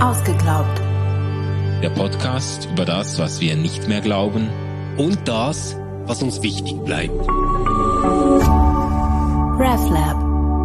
Ausgeglaubt. Der Podcast über das, was wir nicht mehr glauben und das, was uns wichtig bleibt. RefLab.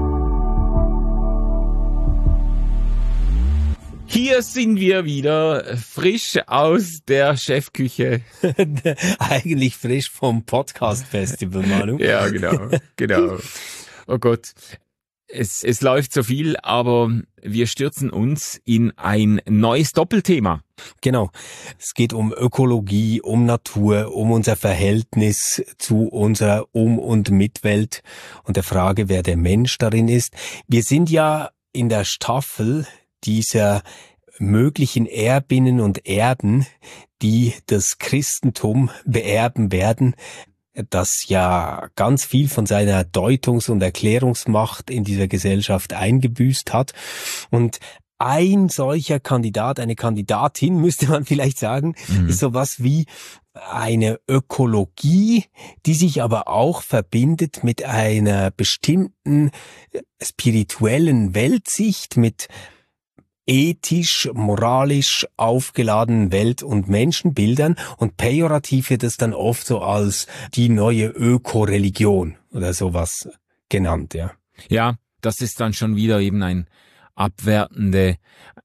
Hier sind wir wieder, frisch aus der Chefküche. Eigentlich frisch vom Podcast-Festival, Manu. Ja, genau. Oh Gott. Es läuft so viel, aber wir stürzen uns in ein neues Doppelthema. Genau. Es geht um Ökologie, um Natur, um unser Verhältnis zu unserer Um- und Mitwelt und der Frage, wer der Mensch darin ist. Wir sind ja in der Staffel dieser möglichen Erbinnen und Erben, die das Christentum beerben werden, das ja ganz viel von seiner Deutungs- und Erklärungsmacht in dieser Gesellschaft eingebüßt hat. Und ein solcher Kandidat, eine Kandidatin, müsste man vielleicht sagen, ist sowas wie eine Ökologie, die sich aber auch verbindet mit einer bestimmten spirituellen Weltsicht, mit ethisch, moralisch aufgeladenen Welt- und Menschenbildern, und pejorativ wird es dann oft so als die neue Ökoreligion oder sowas genannt, ja. Ja, das ist dann schon wieder eben ein abwertendes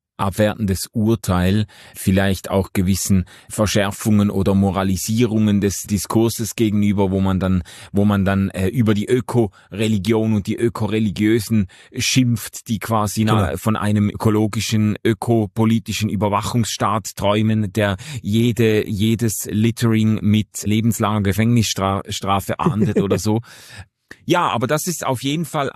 Urteil, vielleicht auch gewissen Verschärfungen oder Moralisierungen des Diskurses gegenüber, wo man dann über die Ökoreligion und die Ökoreligiösen schimpft, die quasi von einem ökologischen, ökopolitischen Überwachungsstaat träumen, der jedes Littering mit lebenslanger Gefängnisstrafe ahndet oder so. Ja, aber das ist auf jeden Fall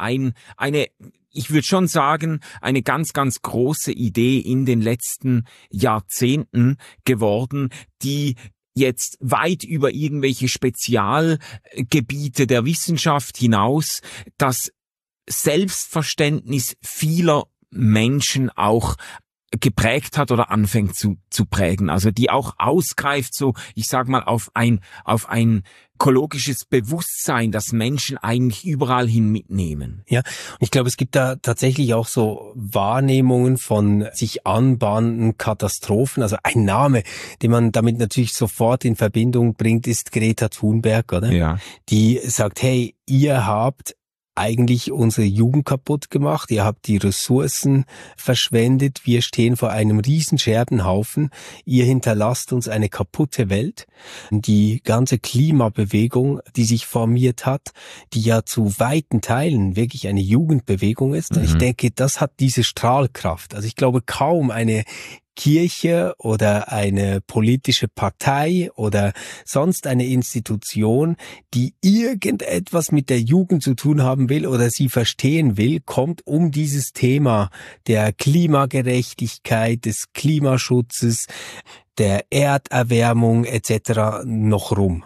ich würde schon sagen, eine ganz, ganz große Idee in den letzten Jahrzehnten geworden, die jetzt weit über irgendwelche Spezialgebiete der Wissenschaft hinaus das Selbstverständnis vieler Menschen auch geprägt hat oder anfängt zu prägen. Also die auch ausgreift, so, ich sag mal, auf ein ökologisches Bewusstsein, das Menschen eigentlich überall hin mitnehmen. Ja, und ich glaube, es gibt da tatsächlich auch so Wahrnehmungen von sich anbahnenden Katastrophen. Also ein Name, den man damit natürlich sofort in Verbindung bringt, ist Greta Thunberg, oder? Ja. Die sagt, hey, ihr habt eigentlich unsere Jugend kaputt gemacht, ihr habt die Ressourcen verschwendet, wir stehen vor einem riesen Scherbenhaufen, ihr hinterlasst uns eine kaputte Welt. Die ganze Klimabewegung, die sich formiert hat, die ja zu weiten Teilen wirklich eine Jugendbewegung ist, und ich denke, das hat diese Strahlkraft. Also ich glaube, kaum eine Kirche oder eine politische Partei oder sonst eine Institution, die irgendetwas mit der Jugend zu tun haben will oder sie verstehen will, kommt um dieses Thema der Klimagerechtigkeit, des Klimaschutzes, der Erderwärmung etc. noch rum.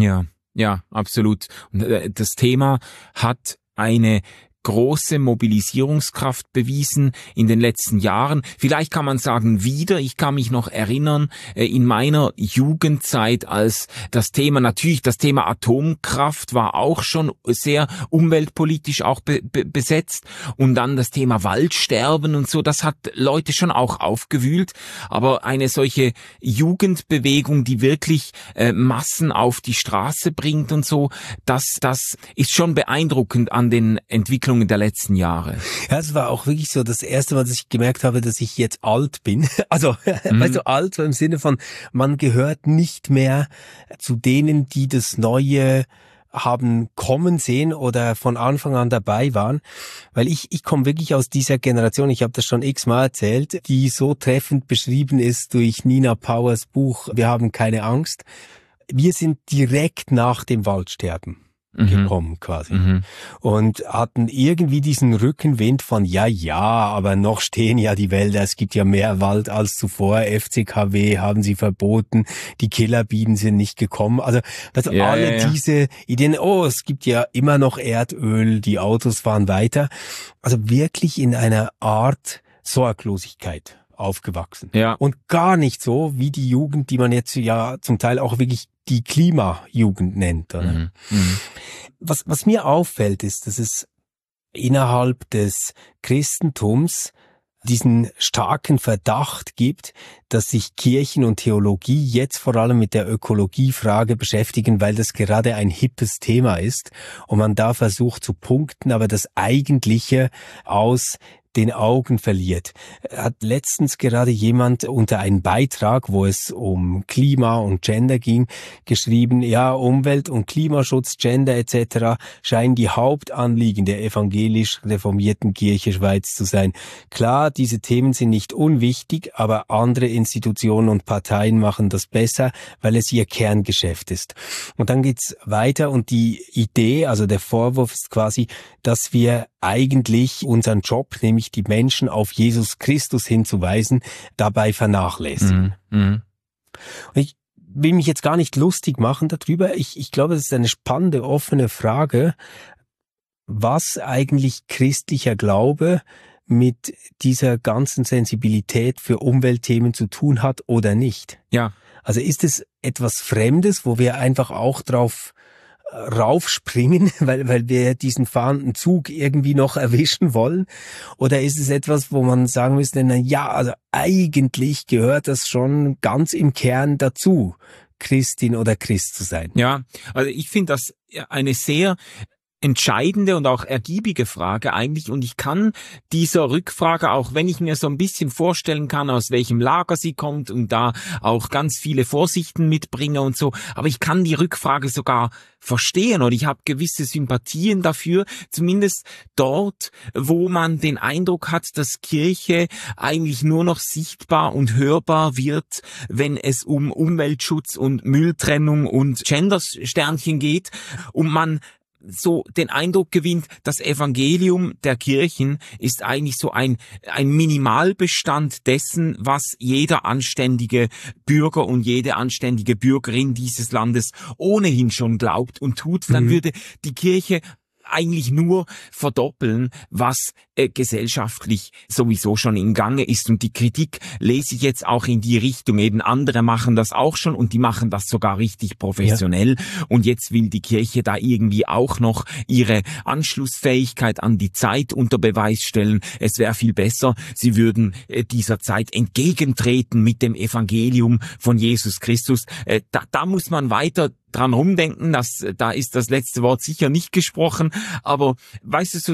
Ja, absolut. Und das Thema hat eine große Mobilisierungskraft bewiesen in den letzten Jahren. Vielleicht kann man sagen wieder, ich kann mich noch erinnern, in meiner Jugendzeit, als das Thema Atomkraft war auch schon sehr umweltpolitisch auch besetzt, und dann das Thema Waldsterben und so, das hat Leute schon auch aufgewühlt, aber eine solche Jugendbewegung, die wirklich Massen auf die Straße bringt und so, das ist schon beeindruckend an den Entwicklungen der letzten Jahre. Ja, es war auch wirklich so das erste Mal, dass ich gemerkt habe, dass ich jetzt alt bin. Also, weißt du, alt so im Sinne von, man gehört nicht mehr zu denen, die das Neue haben kommen sehen oder von Anfang an dabei waren, weil ich komme wirklich aus dieser Generation, ich habe das schon x-mal erzählt, die so treffend beschrieben ist durch Nina Powers Buch Wir haben keine Angst. Wir sind direkt nach dem Waldsterben gekommen quasi. Und hatten irgendwie diesen Rückenwind von ja, aber noch stehen ja die Wälder, es gibt ja mehr Wald als zuvor, FCKW haben sie verboten, die Killerbienen sind nicht gekommen, also diese Ideen, es gibt ja immer noch Erdöl, die Autos fahren weiter, also wirklich in einer Art Sorglosigkeit aufgewachsen. Ja. Und gar nicht so wie die Jugend, die man jetzt ja zum Teil auch wirklich die Klimajugend nennt. Oder? Was mir auffällt, ist, dass es innerhalb des Christentums diesen starken Verdacht gibt, dass sich Kirchen und Theologie jetzt vor allem mit der Ökologiefrage beschäftigen, weil das gerade ein hippes Thema ist und man da versucht zu punkten, aber das Eigentliche aus den Augen verliert. Hat letztens gerade jemand unter einen Beitrag, wo es um Klima und Gender ging, geschrieben, ja, Umwelt- und Klimaschutz, Gender etc. scheinen die Hauptanliegen der evangelisch reformierten Kirche Schweiz zu sein. Klar, diese Themen sind nicht unwichtig, aber andere Institutionen und Parteien machen das besser, weil es ihr Kerngeschäft ist. Und dann geht's weiter und die Idee, also der Vorwurf ist quasi, dass wir eigentlich unseren Job, nämlich die Menschen auf Jesus Christus hinzuweisen, dabei vernachlässigen. Und ich will mich jetzt gar nicht lustig machen darüber. Ich glaube, es ist eine spannende, offene Frage, was eigentlich christlicher Glaube mit dieser ganzen Sensibilität für Umweltthemen zu tun hat oder nicht. Ja. Also ist es etwas Fremdes, wo wir einfach auch drauf raufspringen, weil wir diesen fahrenden Zug irgendwie noch erwischen wollen? Oder ist es etwas, wo man sagen müsste, na ja, also eigentlich gehört das schon ganz im Kern dazu, Christin oder Christ zu sein? Ja, also ich finde das eine sehr entscheidende und auch ergiebige Frage eigentlich, und ich kann dieser Rückfrage, auch wenn ich mir so ein bisschen vorstellen kann, aus welchem Lager sie kommt und da auch ganz viele Vorsichten mitbringe und so, aber ich kann die Rückfrage sogar verstehen und ich habe gewisse Sympathien dafür, zumindest dort, wo man den Eindruck hat, dass Kirche eigentlich nur noch sichtbar und hörbar wird, wenn es um Umweltschutz und Mülltrennung und Gendersternchen geht und man so den Eindruck gewinnt, das Evangelium der Kirchen ist eigentlich so ein Minimalbestand dessen, was jeder anständige Bürger und jede anständige Bürgerin dieses Landes ohnehin schon glaubt und tut. Dann würde die Kirche eigentlich nur verdoppeln, was gesellschaftlich sowieso schon in Gange ist. Und die Kritik lese ich jetzt auch in die Richtung. Eben andere machen das auch schon und die machen das sogar richtig professionell. Ja. Und jetzt will die Kirche da irgendwie auch noch ihre Anschlussfähigkeit an die Zeit unter Beweis stellen. Es wäre viel besser, sie würden dieser Zeit entgegentreten mit dem Evangelium von Jesus Christus. Da muss man weiter dran rumdenken, da ist das letzte Wort sicher nicht gesprochen, aber weißt du, so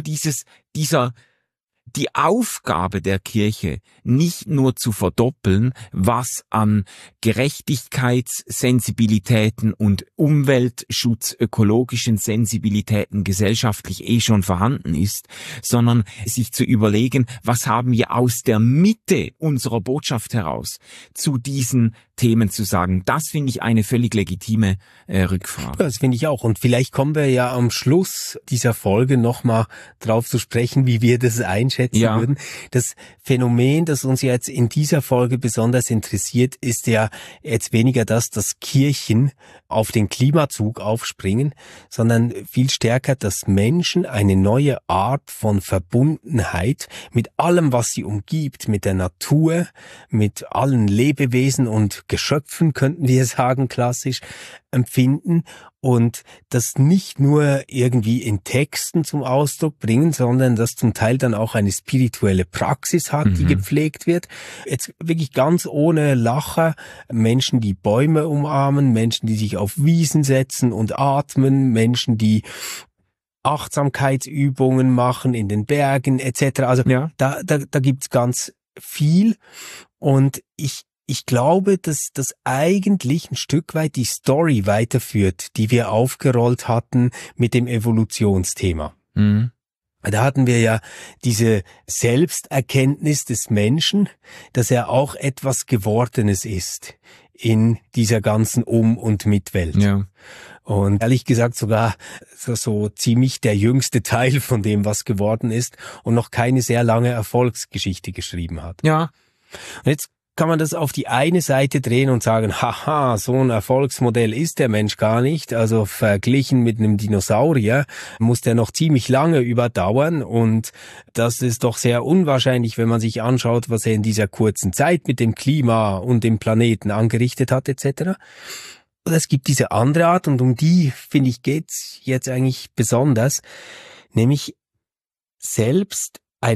die Aufgabe der Kirche nicht nur zu verdoppeln, was an Gerechtigkeitssensibilitäten und Umweltschutz, ökologischen Sensibilitäten gesellschaftlich schon vorhanden ist, sondern sich zu überlegen, was haben wir aus der Mitte unserer Botschaft heraus zu diesen Themen zu sagen. Das finde ich eine völlig legitime Rückfrage. Das finde ich auch. Und vielleicht kommen wir ja am Schluss dieser Folge nochmal drauf zu sprechen, wie wir das einschätzen würden. Das Phänomen, das uns jetzt in dieser Folge besonders interessiert, ist ja jetzt weniger das, dass Kirchen auf den Klimazug aufspringen, sondern viel stärker, dass Menschen eine neue Art von Verbundenheit mit allem, was sie umgibt, mit der Natur, mit allen Lebewesen und Geschöpfen, könnten wir sagen, klassisch, empfinden und das nicht nur irgendwie in Texten zum Ausdruck bringen, sondern das zum Teil dann auch eine spirituelle Praxis hat, die gepflegt wird. Jetzt wirklich ganz ohne Lacher, Menschen, die Bäume umarmen, Menschen, die sich auf Wiesen setzen und atmen, Menschen, die Achtsamkeitsübungen machen in den Bergen etc. Also da gibt's ganz viel und ich glaube, dass das eigentlich ein Stück weit die Story weiterführt, die wir aufgerollt hatten mit dem Evolutionsthema. Da hatten wir ja diese Selbsterkenntnis des Menschen, dass er auch etwas Gewordenes ist in dieser ganzen Um- und Mitwelt. Ja. Und ehrlich gesagt sogar so ziemlich der jüngste Teil von dem, was geworden ist und noch keine sehr lange Erfolgsgeschichte geschrieben hat. Ja. Und jetzt kann man das auf die eine Seite drehen und sagen, haha, so ein Erfolgsmodell ist der Mensch gar nicht. Also verglichen mit einem Dinosaurier muss der noch ziemlich lange überdauern und das ist doch sehr unwahrscheinlich, wenn man sich anschaut, was er in dieser kurzen Zeit mit dem Klima und dem Planeten angerichtet hat etc. Und es gibt diese andere Art und um die, finde ich, geht's jetzt eigentlich besonders, nämlich selbst eine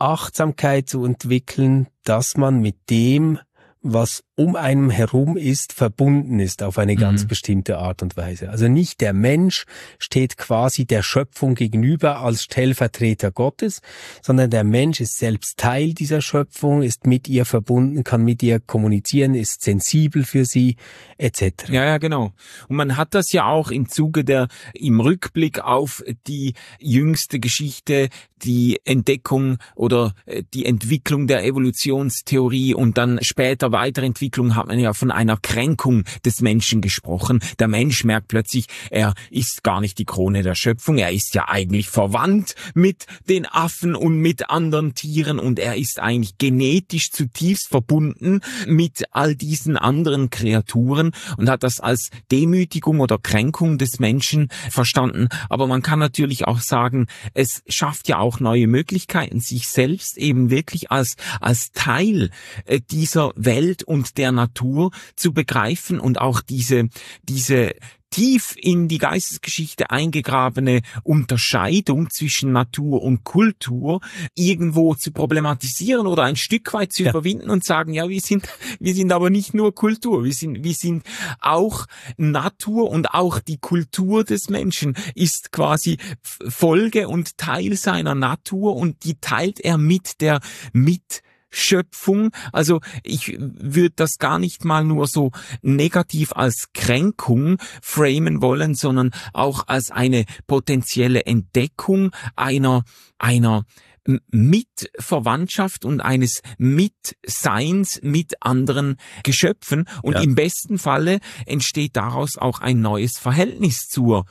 Achtsamkeit zu entwickeln, dass man mit dem, was um einem herum ist, verbunden ist auf eine ganz bestimmte Art und Weise. Also nicht der Mensch steht quasi der Schöpfung gegenüber als Stellvertreter Gottes, sondern der Mensch ist selbst Teil dieser Schöpfung, ist mit ihr verbunden, kann mit ihr kommunizieren, ist sensibel für sie, etc. Ja, genau. Und man hat das ja auch im Zuge im Rückblick auf die jüngste Geschichte, die Entdeckung oder die Entwicklung der Evolutionstheorie und dann später Weiterentwicklung hat man ja von einer Kränkung des Menschen gesprochen. Der Mensch merkt plötzlich, er ist gar nicht die Krone der Schöpfung, er ist ja eigentlich verwandt mit den Affen und mit anderen Tieren und er ist eigentlich genetisch zutiefst verbunden mit all diesen anderen Kreaturen und hat das als Demütigung oder Kränkung des Menschen verstanden. Aber man kann natürlich auch sagen, es schafft ja auch neue Möglichkeiten, sich selbst eben wirklich als Teil dieser Welt und der Natur zu begreifen und auch diese tief in die Geistesgeschichte eingegrabene Unterscheidung zwischen Natur und Kultur irgendwo zu problematisieren oder ein Stück weit zu überwinden und sagen, ja, wir sind aber nicht nur Kultur, wir sind auch Natur und auch die Kultur des Menschen ist quasi Folge und Teil seiner Natur und die teilt er mit der Schöpfung. Also ich würde das gar nicht mal nur so negativ als Kränkung framen wollen, sondern auch als eine potenzielle Entdeckung einer Mitverwandtschaft und eines Mitseins mit anderen Geschöpfen. Und im besten Falle entsteht daraus auch ein neues Verhältnis zur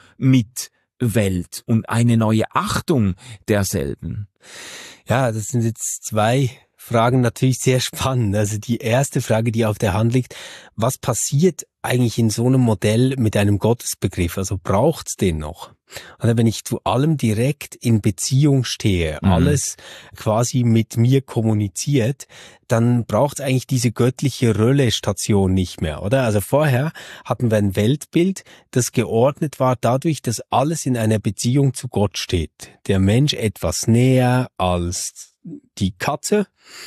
Mitwelt und eine neue Achtung derselben. Ja, das sind jetzt zwei Fragen natürlich sehr spannend. Also die erste Frage, die auf der Hand liegt, was passiert eigentlich in so einem Modell mit einem Gottesbegriff? Also braucht's den noch? Also wenn ich zu allem direkt in Beziehung stehe, alles quasi mit mir kommuniziert, dann braucht's eigentlich diese göttliche Röllestation nicht mehr, oder? Also vorher hatten wir ein Weltbild, das geordnet war dadurch, dass alles in einer Beziehung zu Gott steht. Der Mensch etwas näher als die Katze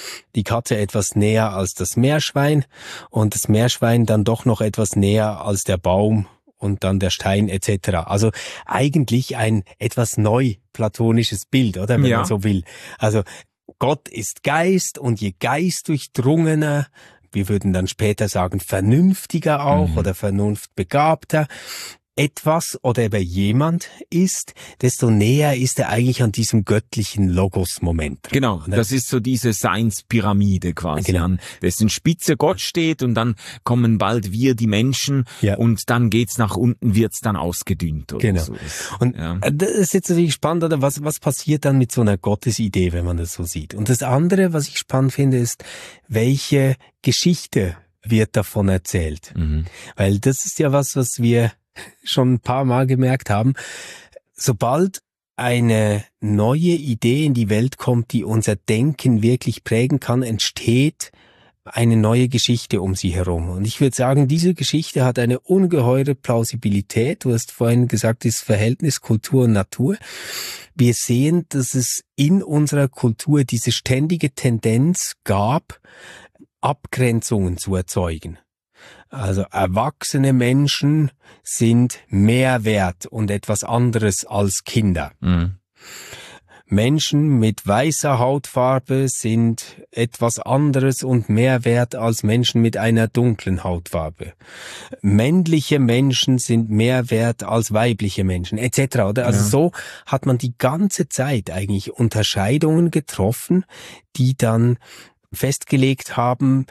etwas näher als das Meerschwein und das Meerschwein dann doch noch etwas näher als der Baum und dann der Stein etc. Also eigentlich ein etwas neuplatonisches Bild, oder, wenn man so will. Also Gott ist Geist und je geistdurchdrungener, wir würden dann später sagen vernünftiger auch oder vernunftbegabter, etwas oder eben jemand ist, desto näher ist er eigentlich an diesem göttlichen Logos-Moment. Genau, das ist so diese Seinspyramide quasi, an dessen Spitze Gott steht und dann kommen bald wir, die Menschen, und dann geht's nach unten, wird's dann ausgedünnt. Oder so. Und das ist jetzt natürlich spannend, oder was passiert dann mit so einer Gottesidee, wenn man das so sieht? Und das andere, was ich spannend finde, ist, welche Geschichte wird davon erzählt? Weil das ist ja was wir schon ein paar Mal gemerkt haben, sobald eine neue Idee in die Welt kommt, die unser Denken wirklich prägen kann, entsteht eine neue Geschichte um sie herum. Und ich würde sagen, diese Geschichte hat eine ungeheure Plausibilität. Du hast vorhin gesagt, das Verhältnis Kultur und Natur. Wir sehen, dass es in unserer Kultur diese ständige Tendenz gab, Abgrenzungen zu erzeugen. Also erwachsene Menschen sind mehr wert und etwas anderes als Kinder. Menschen mit weißer Hautfarbe sind etwas anderes und mehr wert als Menschen mit einer dunklen Hautfarbe. Männliche Menschen sind mehr wert als weibliche Menschen, etc. Oder? Also so hat man die ganze Zeit eigentlich Unterscheidungen getroffen, die dann festgelegt haben,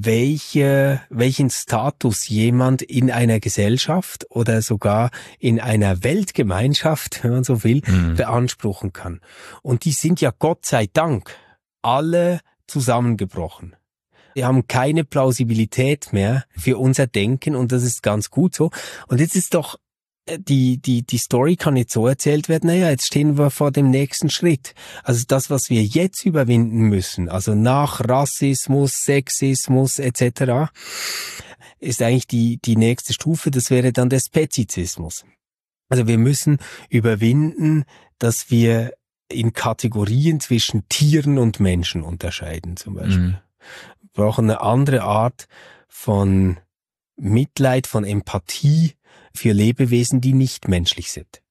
welchen Status jemand in einer Gesellschaft oder sogar in einer Weltgemeinschaft, wenn man so will, beanspruchen kann. Und die sind ja Gott sei Dank alle zusammengebrochen. Wir haben keine Plausibilität mehr für unser Denken und das ist ganz gut so. Und jetzt ist doch die Story kann jetzt so erzählt werden, naja, jetzt stehen wir vor dem nächsten Schritt. Also das, was wir jetzt überwinden müssen, also nach Rassismus, Sexismus etc., ist eigentlich die nächste Stufe, das wäre dann der Spezizismus. Also wir müssen überwinden, dass wir in Kategorien zwischen Tieren und Menschen unterscheiden, zum Beispiel. Wir brauchen eine andere Art von Mitleid, von Empathie für Lebewesen, die nicht menschlich sind.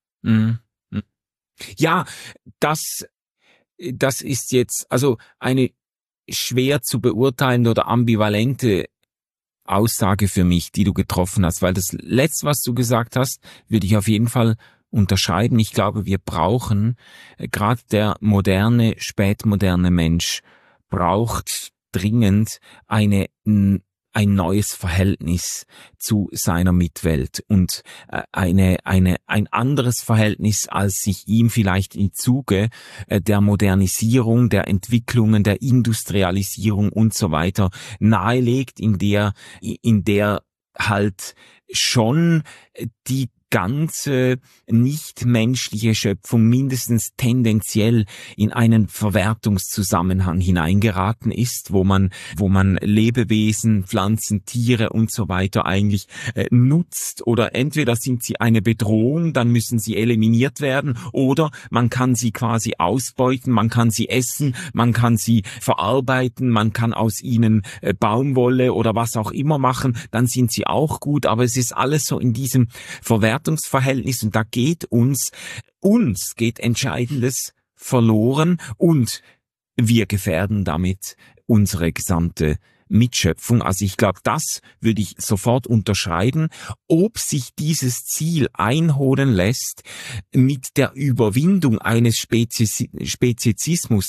Ja, das ist jetzt also eine schwer zu beurteilende oder ambivalente Aussage für mich, die du getroffen hast, weil das Letzte, was du gesagt hast, würde ich auf jeden Fall unterscheiden. Ich glaube, wir brauchen, gerade der spätmoderne Mensch braucht dringend ein neues Verhältnis zu seiner Mitwelt und ein anderes Verhältnis, als sich ihm vielleicht im Zuge der Modernisierung, der Entwicklungen, der Industrialisierung und so weiter nahelegt, in der halt schon die ganze nichtmenschliche Schöpfung mindestens tendenziell in einen Verwertungszusammenhang hineingeraten ist, wo man Lebewesen, Pflanzen, Tiere und so weiter eigentlich nutzt, oder entweder sind sie eine Bedrohung, dann müssen sie eliminiert werden, oder man kann sie quasi ausbeuten, man kann sie essen, man kann sie verarbeiten, man kann aus ihnen Baumwolle oder was auch immer machen, dann sind sie auch gut, aber es ist alles so in diesem Verwertungsverhältnis, und da geht uns geht Entscheidendes verloren, und wir gefährden damit unsere gesamte Mitschöpfung. Also ich glaube, das würde ich sofort unterscheiden. Ob sich dieses Ziel einholen lässt mit der Überwindung eines Speziesismus,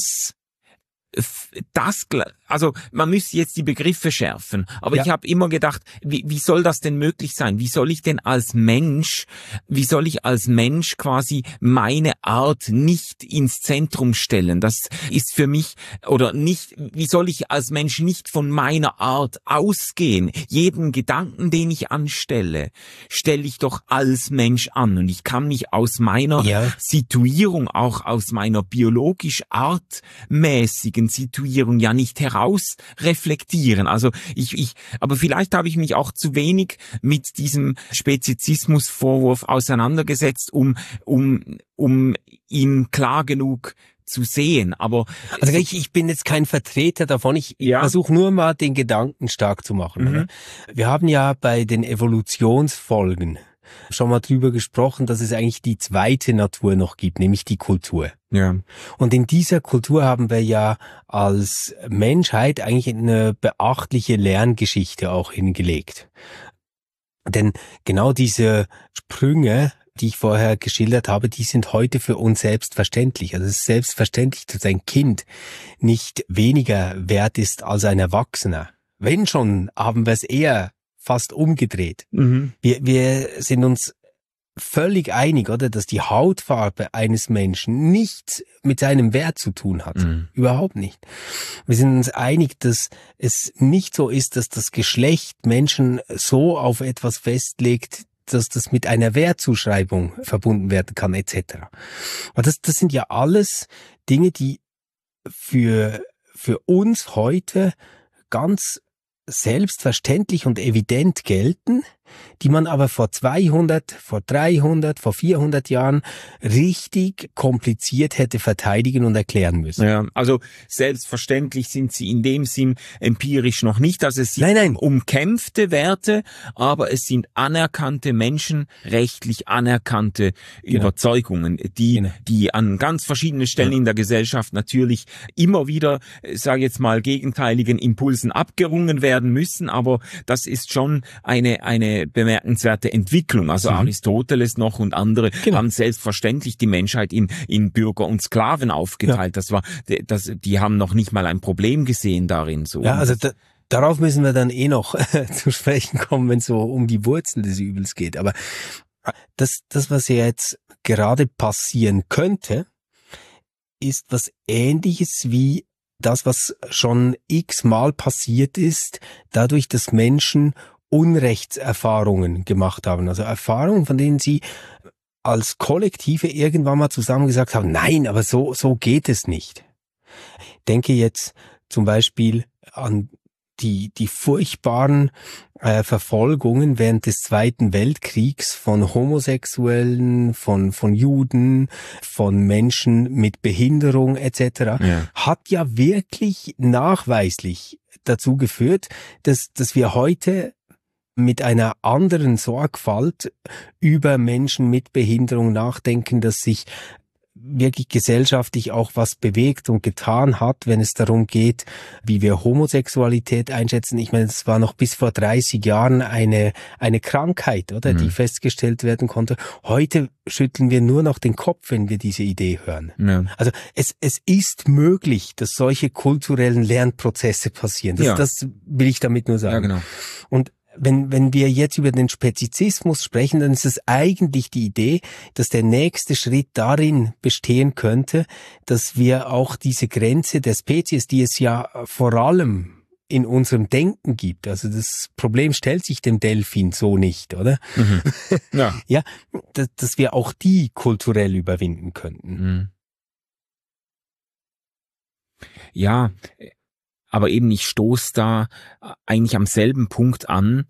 also man müsste jetzt die Begriffe schärfen, aber ja. Ich habe immer gedacht, wie soll das denn möglich sein? Wie soll ich als Mensch quasi meine Art nicht ins Zentrum stellen? Das ist für mich, oder nicht, wie soll ich als Mensch nicht von meiner Art ausgehen? Jeden Gedanken, den ich anstelle, stelle ich doch als Mensch an, und ich kann mich aus meiner Situierung, auch aus meiner biologisch artmäßigen Situierung ja nicht herausreflektieren. Also aber vielleicht habe ich mich auch zu wenig mit diesem Speziesismus-Vorwurf auseinandergesetzt, um ihn klar genug zu sehen. Aber also ich bin jetzt kein Vertreter davon. Ich versuche nur mal den Gedanken stark zu machen. Oder? Wir haben ja bei den Evolutionsfolgen schon mal drüber gesprochen, dass es eigentlich die zweite Natur noch gibt, nämlich die Kultur. Ja. Und in dieser Kultur haben wir ja als Menschheit eigentlich eine beachtliche Lerngeschichte auch hingelegt. Denn genau diese Sprünge, die ich vorher geschildert habe, die sind heute für uns selbstverständlich. Also es ist selbstverständlich, dass ein Kind nicht weniger wert ist als ein Erwachsener. Wenn schon, haben wir es eher fast umgedreht. Wir sind uns völlig einig, oder, dass die Hautfarbe eines Menschen nichts mit seinem Wert zu tun hat. Überhaupt nicht. Wir sind uns einig, dass es nicht so ist, dass das Geschlecht Menschen so auf etwas festlegt, dass das mit einer Wertzuschreibung verbunden werden kann, etc. Aber das sind ja alles Dinge, die für uns heute ganz selbstverständlich und evident gelten, die man aber vor 200, vor 300, vor 400 Jahren richtig kompliziert hätte verteidigen und erklären müssen. Ja, also selbstverständlich sind sie in dem Sinn empirisch noch nicht. Also es sind umkämpfte Werte, aber es sind anerkannte, menschenrechtlich anerkannte Überzeugungen, die an ganz verschiedenen Stellen in der Gesellschaft natürlich immer wieder, sage jetzt mal, gegenteiligen Impulsen abgerungen werden müssen, aber das ist schon eine bemerkenswerte Entwicklung. Also Aristoteles noch und andere haben selbstverständlich die Menschheit in Bürger und Sklaven aufgeteilt. Die haben noch nicht mal ein Problem gesehen darin. So. Ja, also darauf müssen wir dann noch zu sprechen kommen, wenn es so um die Wurzel des Übels geht. Aber das, was ja jetzt gerade passieren könnte, ist was Ähnliches wie das, was schon x-mal passiert ist, dadurch, dass Menschen Unrechtserfahrungen gemacht haben. Also Erfahrungen, von denen sie als Kollektive irgendwann mal zusammen gesagt haben, nein, aber so geht es nicht. Ich denke jetzt zum Beispiel an die furchtbaren Verfolgungen während des Zweiten Weltkriegs von Homosexuellen, von Juden, von Menschen mit Behinderung etc. Hat ja wirklich nachweislich dazu geführt, dass wir heute mit einer anderen Sorgfalt über Menschen mit Behinderung nachdenken, dass sich wirklich gesellschaftlich auch was bewegt und getan hat, wenn es darum geht, wie wir Homosexualität einschätzen. Ich meine, es war noch bis vor 30 Jahren eine Krankheit, oder, die festgestellt werden konnte. Heute schütteln wir nur noch den Kopf, wenn wir diese Idee hören. Ja. Also es ist möglich, dass solche kulturellen Lernprozesse passieren. Das will ich damit nur sagen. Ja, genau. Und wenn wir jetzt über den Spezizismus sprechen, dann ist es eigentlich die Idee, dass der nächste Schritt darin bestehen könnte, dass wir auch diese Grenze der Spezies, die es ja vor allem in unserem Denken gibt, also das Problem stellt sich dem Delfin so nicht, oder? Mhm. Ja. Ja, dass wir auch die kulturell überwinden könnten. Mhm. Ja, aber eben ich stoße da eigentlich am selben Punkt an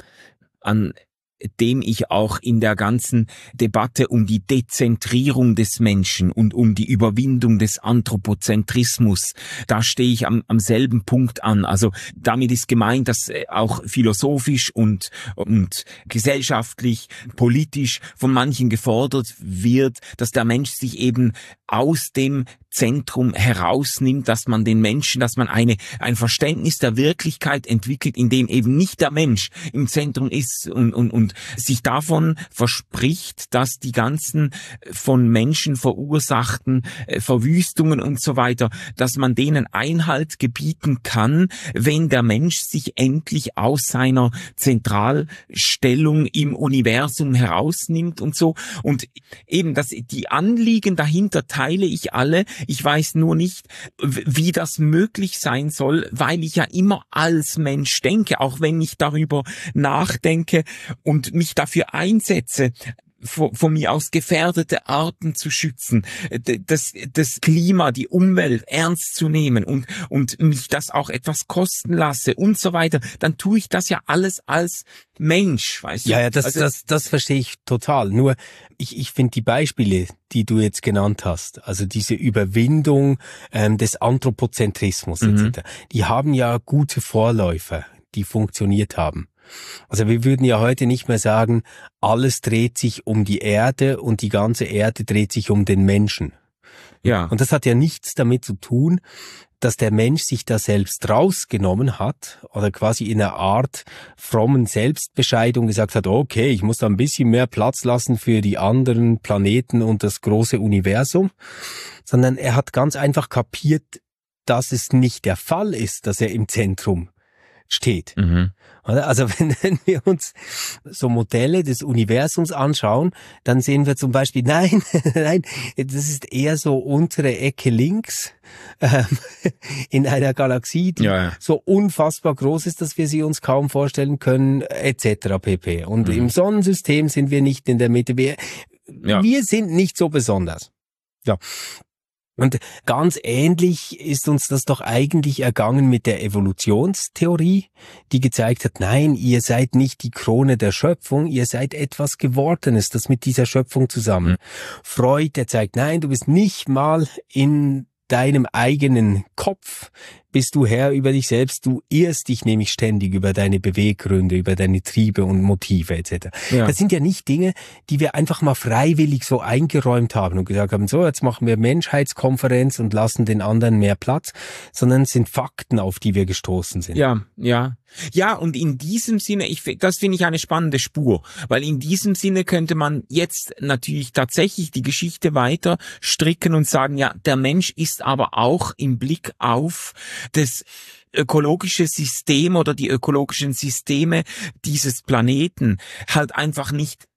dem ich auch in der ganzen Debatte um die Dezentrierung des Menschen und um die Überwindung des Anthropozentrismus, da stehe ich am selben Punkt an. Also damit ist gemeint, dass auch philosophisch und gesellschaftlich, politisch von manchen gefordert wird, dass der Mensch sich eben aus dem Zentrum herausnimmt, dass man den Menschen, dass man ein Verständnis der Wirklichkeit entwickelt, in dem eben nicht der Mensch im Zentrum ist und sich davon verspricht, dass die ganzen von Menschen verursachten Verwüstungen und so weiter, dass man denen Einhalt gebieten kann, wenn der Mensch sich endlich aus seiner Zentralstellung im Universum herausnimmt und so. Und eben, dass die Anliegen dahinter teile ich alle. Ich weiß nur nicht, wie das möglich sein soll, weil ich ja immer als Mensch denke, auch wenn ich darüber nachdenke und mich dafür einsetze, von mir aus gefährdete Arten zu schützen, das Klima, die Umwelt ernst zu nehmen und mich das auch etwas kosten lasse und so weiter, dann tue ich das ja alles als Mensch, weißt du? Ja, das verstehe ich total. Nur, ich finde die Beispiele, die du jetzt genannt hast, also diese Überwindung des Anthropozentrismus etc., die haben ja gute Vorläufer, die funktioniert haben. Also wir würden ja heute nicht mehr sagen, alles dreht sich um die Erde und die ganze Erde dreht sich um den Menschen. Ja. Und das hat ja nichts damit zu tun, dass der Mensch sich da selbst rausgenommen hat oder quasi in einer Art frommen Selbstbescheidung gesagt hat, okay, ich muss da ein bisschen mehr Platz lassen für die anderen Planeten und das große Universum, sondern er hat ganz einfach kapiert, dass es nicht der Fall ist, dass er im Zentrum steht. Mhm. Also wenn wir uns so Modelle des Universums anschauen, dann sehen wir zum Beispiel, nein, das ist eher so untere Ecke links in einer Galaxie, die so unfassbar groß ist, dass wir sie uns kaum vorstellen können, etc. pp. Und im Sonnensystem sind wir nicht in der Mitte. Wir sind nicht so besonders. Ja. Und ganz ähnlich ist uns das doch eigentlich ergangen mit der Evolutionstheorie, die gezeigt hat, nein, ihr seid nicht die Krone der Schöpfung, ihr seid etwas Gewordenes, das mit dieser Schöpfung zusammen. Freud, der zeigt, nein, du bist nicht mal in deinem eigenen Kopf, bist du Herr über dich selbst, du irrst dich nämlich ständig über deine Beweggründe, über deine Triebe und Motive etc. Ja. Das sind ja nicht Dinge, die wir einfach mal freiwillig so eingeräumt haben und gesagt haben, so, jetzt machen wir Menschheitskonferenz und lassen den anderen mehr Platz, sondern es sind Fakten, auf die wir gestoßen sind. Ja, und in diesem Sinne, das finde ich eine spannende Spur, weil in diesem Sinne könnte man jetzt natürlich tatsächlich die Geschichte weiter stricken und sagen, ja, der Mensch ist aber auch im Blick auf das ökologische System oder die ökologischen Systeme dieses Planeten halt einfach nicht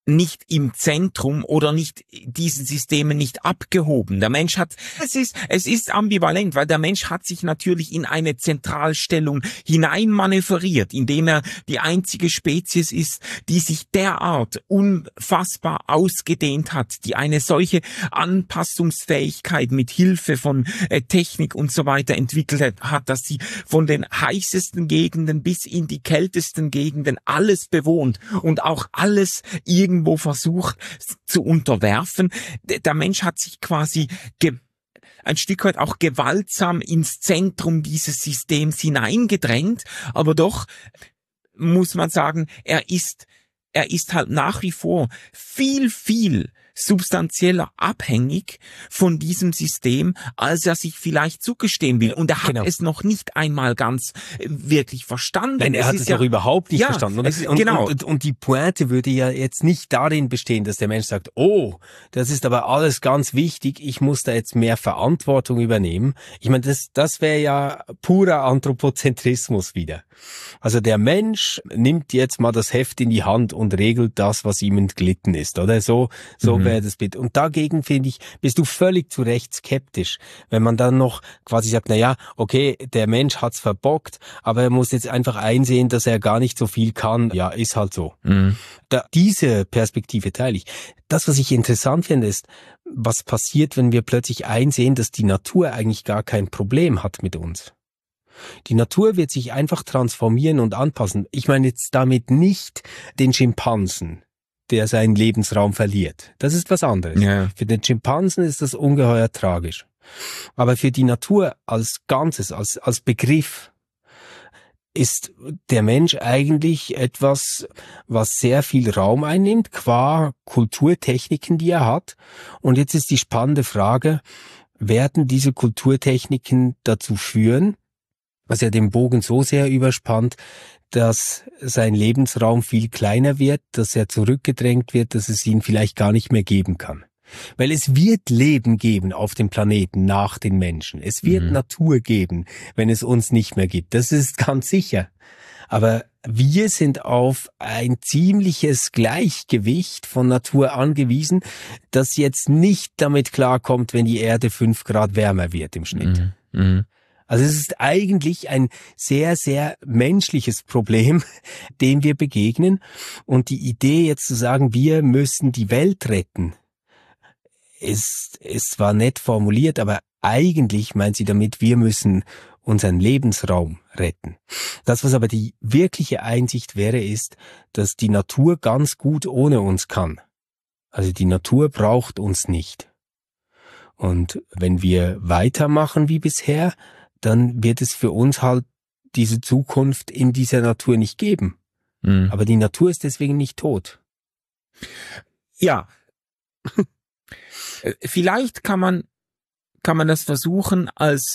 nicht im Zentrum oder nicht diesen Systemen nicht abgehoben. Der Mensch hat, es ist ambivalent, weil der Mensch hat sich natürlich in eine Zentralstellung hineinmanövriert, indem er die einzige Spezies ist, die sich derart unfassbar ausgedehnt hat, die eine solche Anpassungsfähigkeit mit Hilfe von Technik und so weiter entwickelt hat, dass sie von den heißesten Gegenden bis in die kältesten Gegenden alles bewohnt und auch alles irgendwo versucht zu unterwerfen. Der Mensch hat sich quasi ein Stück weit auch gewaltsam ins Zentrum dieses Systems hineingedrängt, aber doch muss man sagen, er ist halt nach wie vor viel substanzieller abhängig von diesem System, als er sich vielleicht zugestehen will. Und er hat es noch nicht einmal ganz wirklich verstanden. Nein, er hat es auch überhaupt nicht verstanden. Und die Pointe würde ja jetzt nicht darin bestehen, dass der Mensch sagt, oh, das ist aber alles ganz wichtig, ich muss da jetzt mehr Verantwortung übernehmen. Ich meine, das wäre ja purer Anthropozentrismus wieder. Also der Mensch nimmt jetzt mal das Heft in die Hand und regelt das, was ihm entglitten ist, oder? So wäre das Bild. Und dagegen, finde ich, bist du völlig zu Recht skeptisch, wenn man dann noch quasi sagt, na ja, okay, der Mensch hat's verbockt, aber er muss jetzt einfach einsehen, dass er gar nicht so viel kann. Ja, ist halt so. Diese Perspektive teile ich. Das, was ich interessant finde, ist, was passiert, wenn wir plötzlich einsehen, dass die Natur eigentlich gar kein Problem hat mit uns. Die Natur wird sich einfach transformieren und anpassen. Ich meine jetzt damit nicht den Schimpansen, der seinen Lebensraum verliert. Das ist was anderes. Ja. Für den Schimpansen ist das ungeheuer tragisch. Aber für die Natur als Ganzes, als Begriff, ist der Mensch eigentlich etwas, was sehr viel Raum einnimmt, qua Kulturtechniken, die er hat. Und jetzt ist die spannende Frage, werden diese Kulturtechniken dazu führen, was ja den Bogen so sehr überspannt, dass sein Lebensraum viel kleiner wird, dass er zurückgedrängt wird, dass es ihn vielleicht gar nicht mehr geben kann. Weil es wird Leben geben auf dem Planeten nach den Menschen. Es wird Natur geben, wenn es uns nicht mehr gibt. Das ist ganz sicher. Aber wir sind auf ein ziemliches Gleichgewicht von Natur angewiesen, das jetzt nicht damit klarkommt, wenn die Erde 5 Grad wärmer wird im Schnitt. Also es ist eigentlich ein sehr, sehr menschliches Problem, dem wir begegnen. Und die Idee jetzt zu sagen, wir müssen die Welt retten, ist zwar nett formuliert, aber eigentlich meint sie damit, wir müssen unseren Lebensraum retten. Das, was aber die wirkliche Einsicht wäre, ist, dass die Natur ganz gut ohne uns kann. Also die Natur braucht uns nicht. Und wenn wir weitermachen wie bisher, dann wird es für uns halt diese Zukunft in dieser Natur nicht geben. Aber die Natur ist deswegen nicht tot. Ja. Vielleicht kann man das versuchen als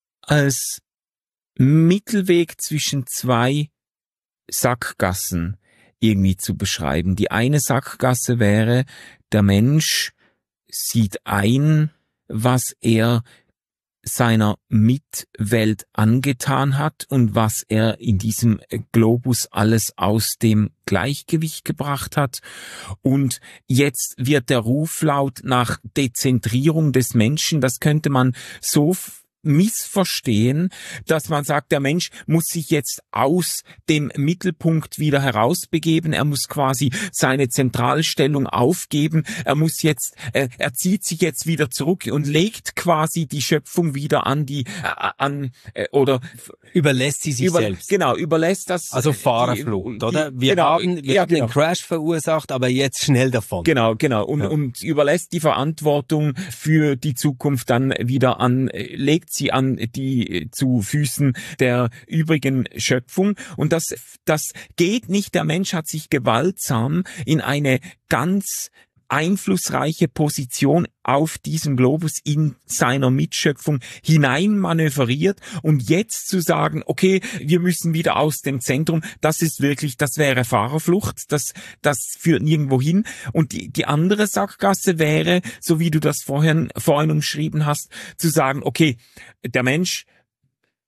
Mittelweg zwischen 2 Sackgassen irgendwie zu beschreiben. Die eine Sackgasse wäre, der Mensch sieht ein, was er seiner Mitwelt angetan hat und was er in diesem Globus alles aus dem Gleichgewicht gebracht hat. Und jetzt wird der Ruf laut nach Dezentrierung des Menschen. Das könnte man so missverstehen, dass man sagt, der Mensch muss sich jetzt aus dem Mittelpunkt wieder herausbegeben, er muss quasi seine Zentralstellung aufgeben, er zieht sich jetzt wieder zurück und legt quasi die Schöpfung wieder oder überlässt sie sich selbst. Genau, überlässt das. Also Fahrerflucht, oder? Wir haben den Crash verursacht, aber jetzt schnell davon. Genau. Und überlässt die Verantwortung für die Zukunft dann wieder legt sie an die zu Füßen der übrigen Schöpfung. Und das geht nicht. Der Mensch hat sich gewaltsam in eine ganz einflussreiche Position auf diesem Globus in seiner Mitschöpfung hineinmanövriert, und jetzt zu sagen, okay, wir müssen wieder aus dem Zentrum, das wäre Fahrerflucht, das führt nirgendwo hin. Und die andere Sackgasse wäre, so wie du das vorhin umschrieben hast, zu sagen, okay, der Mensch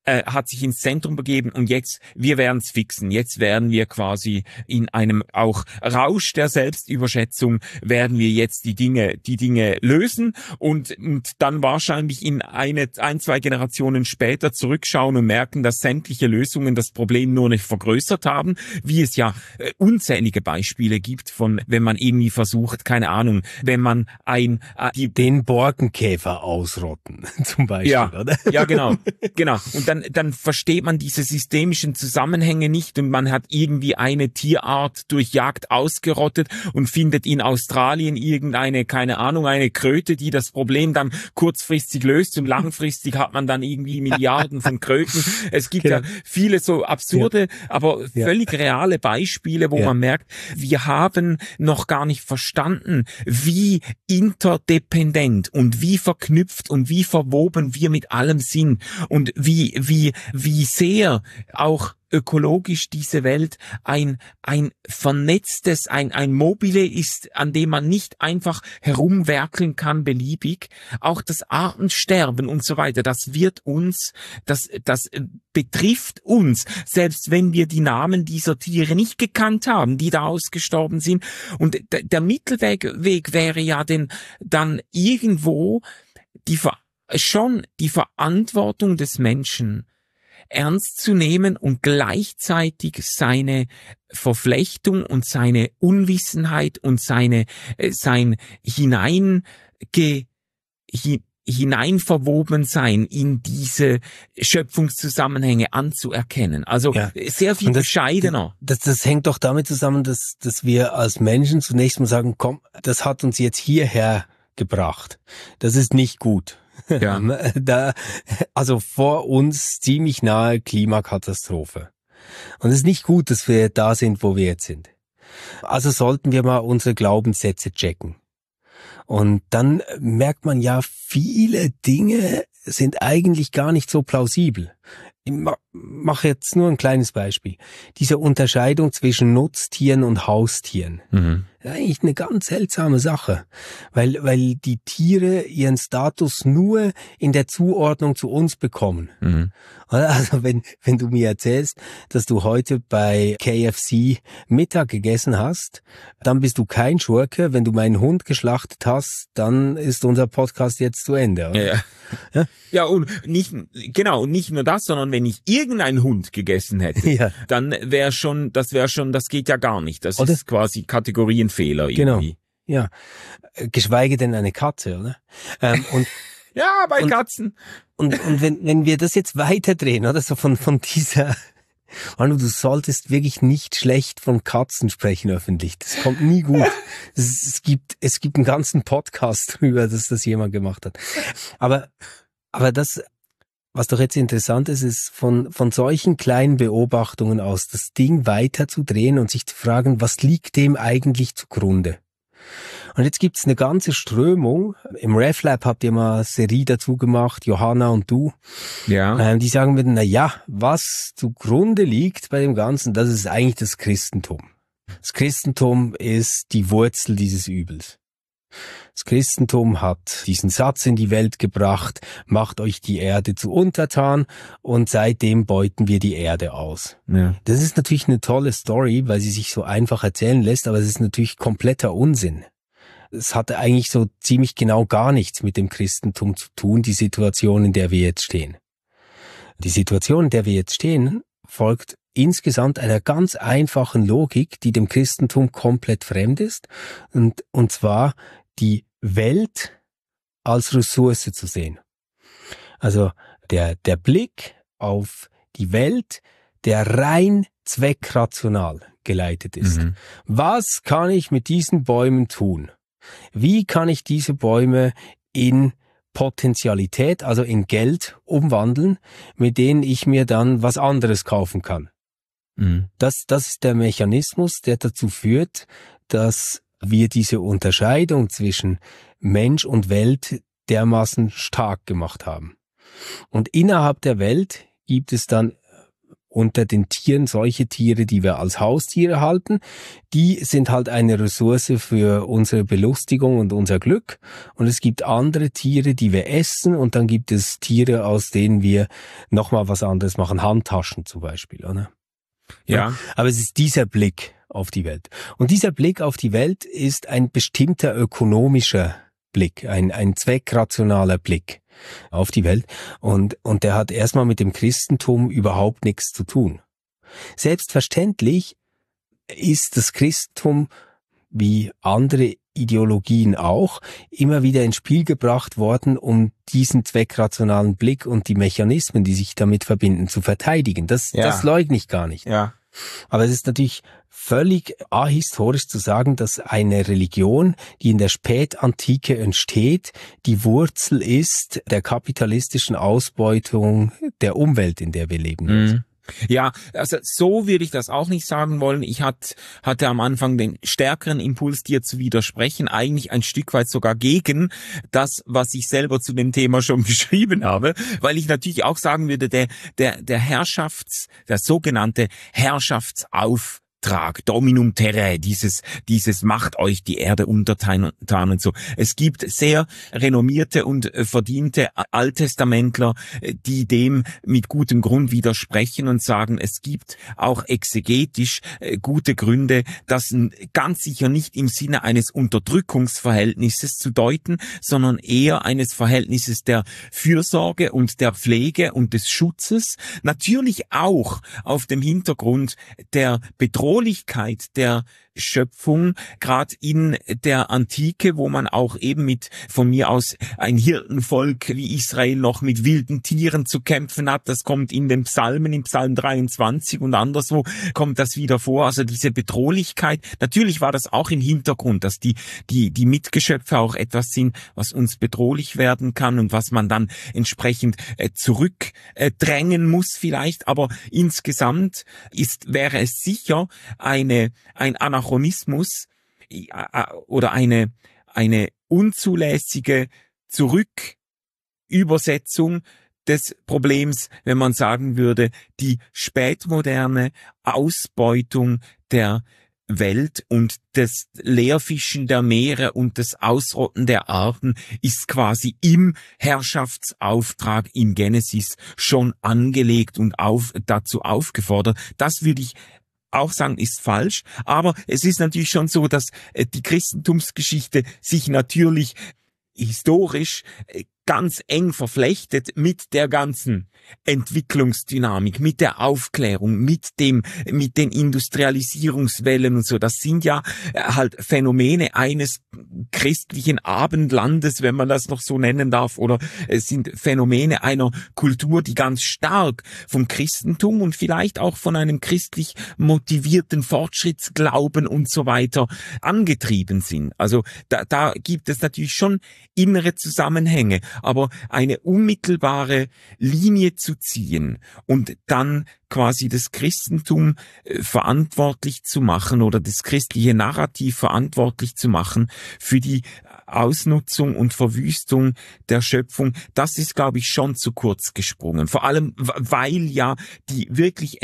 hat sich ins Zentrum begeben und jetzt, wir werden es fixen. Jetzt werden wir quasi in einem auch Rausch der Selbstüberschätzung werden wir jetzt die Dinge lösen und dann wahrscheinlich in ein, zwei Generationen später zurückschauen und merken, dass sämtliche Lösungen das Problem nur nicht vergrößert haben, wie es ja unzählige Beispiele gibt von, wenn man irgendwie versucht, keine Ahnung, wenn man den Borkenkäfer ausrotten, zum Beispiel, ja, oder? Ja, genau. Und dann versteht man diese systemischen Zusammenhänge nicht und man hat irgendwie eine Tierart durch Jagd ausgerottet und findet in Australien irgendeine, keine Ahnung, eine Kröte, die das Problem dann kurzfristig löst und langfristig hat man dann irgendwie Milliarden von Kröten. Es gibt ja viele so absurde, aber völlig reale Beispiele, wo man merkt, wir haben noch gar nicht verstanden, wie interdependent und wie verknüpft und wie verwoben wir mit allem sind und wie sehr auch ökologisch diese Welt ein vernetztes, ein Mobile ist, an dem man nicht einfach herumwerkeln kann, beliebig. Auch das Artensterben und so weiter, das betrifft uns, selbst wenn wir die Namen dieser Tiere nicht gekannt haben, die da ausgestorben sind. Und der Mittelweg wäre ja dann irgendwo die Verantwortung des Menschen ernst zu nehmen und gleichzeitig seine Verflechtung und seine Unwissenheit und sein hineinverwoben sein in diese Schöpfungszusammenhänge anzuerkennen. Also sehr viel bescheidener. Das hängt doch damit zusammen, dass wir als Menschen zunächst mal sagen, komm, das hat uns jetzt hierher gebracht. Das ist nicht gut. Ja. Also vor uns ziemlich nahe Klimakatastrophe. Und es ist nicht gut, dass wir da sind, wo wir jetzt sind. Also sollten wir mal unsere Glaubenssätze checken. Und dann merkt man ja, viele Dinge sind eigentlich gar nicht so plausibel. Ich mache jetzt nur ein kleines Beispiel. Diese Unterscheidung zwischen Nutztieren und Haustieren. Eigentlich eine ganz seltsame Sache, weil die Tiere ihren Status nur in der Zuordnung zu uns bekommen. Also wenn du mir erzählst, dass du heute bei KFC Mittag gegessen hast, dann bist du kein Schurke. Wenn du meinen Hund geschlachtet hast, dann ist unser Podcast jetzt zu Ende. Oder? Ja, und nicht nur das, sondern wenn ich irgendeinen Hund gegessen hätte, dann das geht ja gar nicht. Das ist quasi Kategorienfehler irgendwie. Genau. Ja. Geschweige denn eine Katze, oder? Und ja, bei Katzen. Und wenn wir das jetzt weiterdrehen, oder so von dieser, Manu, du solltest wirklich nicht schlecht von Katzen sprechen öffentlich. Das kommt nie gut. Es gibt einen ganzen Podcast drüber, dass das jemand gemacht hat. Aber das, was doch jetzt interessant ist von solchen kleinen Beobachtungen aus das Ding weiterzudrehen und sich zu fragen, was liegt dem eigentlich zugrunde? Und jetzt gibt's eine ganze Strömung. Im RefLab habt ihr mal eine Serie dazu gemacht, Johanna und du. Ja. Die sagen mir, was zugrunde liegt bei dem Ganzen, das ist eigentlich das Christentum. Das Christentum ist die Wurzel dieses Übels. Das Christentum hat diesen Satz in die Welt gebracht, macht euch die Erde zu untertan, und seitdem beuten wir die Erde aus. Ja. Das ist natürlich eine tolle Story, weil sie sich so einfach erzählen lässt, aber es ist natürlich kompletter Unsinn. Es hat eigentlich so ziemlich genau gar nichts mit dem Christentum zu tun, die Situation, in der wir jetzt stehen. Die Situation, in der wir jetzt stehen, folgt insgesamt einer ganz einfachen Logik, die dem Christentum komplett fremd ist, und zwar die Welt als Ressource zu sehen. Also der Blick auf die Welt, der rein zweckrational geleitet ist. Was kann ich mit diesen Bäumen tun? Wie kann ich diese Bäume in Potentialität, also in Geld umwandeln, mit denen ich mir dann was anderes kaufen kann? Das ist der Mechanismus, der dazu führt, dass wir diese Unterscheidung zwischen Mensch und Welt dermaßen stark gemacht haben. Und innerhalb der Welt gibt es dann unter den Tieren solche Tiere, die wir als Haustiere halten. Die sind halt eine Ressource für unsere Belustigung und unser Glück. Und es gibt andere Tiere, die wir essen. Und dann gibt es Tiere, aus denen wir nochmal was anderes machen. Handtaschen zum Beispiel, oder? Ja. Aber es ist dieser Blick auf die Welt. Und dieser Blick auf die Welt ist ein bestimmter ökonomischer Blick, ein zweckrationaler Blick auf die Welt. Und der hat erstmal mit dem Christentum überhaupt nichts zu tun. Selbstverständlich ist das Christentum, wie andere Ideologien auch, immer wieder ins Spiel gebracht worden, um diesen zweckrationalen Blick und die Mechanismen, die sich damit verbinden, zu verteidigen. Das leugne ich gar nicht. Ja. Aber es ist natürlich völlig ahistorisch zu sagen, dass eine Religion, die in der Spätantike entsteht, die Wurzel ist der kapitalistischen Ausbeutung der Umwelt, in der wir leben. Mhm. Ja, also so würde ich das auch nicht sagen wollen. Ich hatte am Anfang den stärkeren Impuls, dir zu widersprechen, eigentlich ein Stück weit sogar gegen das, was ich selber zu dem Thema schon beschrieben habe, weil ich natürlich auch sagen würde, der sogenannte Herrschaftsauftrag, Dominum Terrae, dieses macht euch die Erde untertan und so. Es gibt sehr renommierte und verdiente Alttestamentler, die dem mit gutem Grund widersprechen und sagen, es gibt auch exegetisch gute Gründe, das ganz sicher nicht im Sinne eines Unterdrückungsverhältnisses zu deuten, sondern eher eines Verhältnisses der Fürsorge und der Pflege und des Schutzes. Natürlich auch auf dem Hintergrund der Bedrohlichkeit der Schöpfung, gerade in der Antike, wo man auch eben mit, von mir aus, ein Hirtenvolk wie Israel noch mit wilden Tieren zu kämpfen hat. Das kommt in den Psalmen, im Psalm 23 und anderswo kommt das wieder vor. Also diese Bedrohlichkeit, natürlich war das auch im Hintergrund, dass die Mitgeschöpfe auch etwas sind, was uns bedrohlich werden kann und was man dann entsprechend zurückdrängen muss vielleicht. Aber insgesamt wäre es sicher ein Anachronismus oder eine unzulässige Zurückübersetzung des Problems, wenn man sagen würde, die spätmoderne Ausbeutung der Welt und das Leerfischen der Meere und das Ausrotten der Arten ist quasi im Herrschaftsauftrag in Genesis schon angelegt und dazu aufgefordert. Das würde ich auch sagen, ist falsch, aber es ist natürlich schon so, dass die Christentumsgeschichte sich natürlich historisch ganz eng verflechtet mit der ganzen Entwicklungsdynamik, mit der Aufklärung, mit den Industrialisierungswellen und so. Das sind ja halt Phänomene eines christlichen Abendlandes, wenn man das noch so nennen darf, oder es sind Phänomene einer Kultur, die ganz stark vom Christentum und vielleicht auch von einem christlich motivierten Fortschrittsglauben und so weiter angetrieben sind. Also da gibt es natürlich schon innere Zusammenhänge, aber eine unmittelbare Linie zu ziehen und dann quasi das Christentum verantwortlich zu machen oder das christliche Narrativ verantwortlich zu machen für die Ausnutzung und Verwüstung der Schöpfung, das ist, glaube ich, schon zu kurz gesprungen. Vor allem, weil ja die wirklich,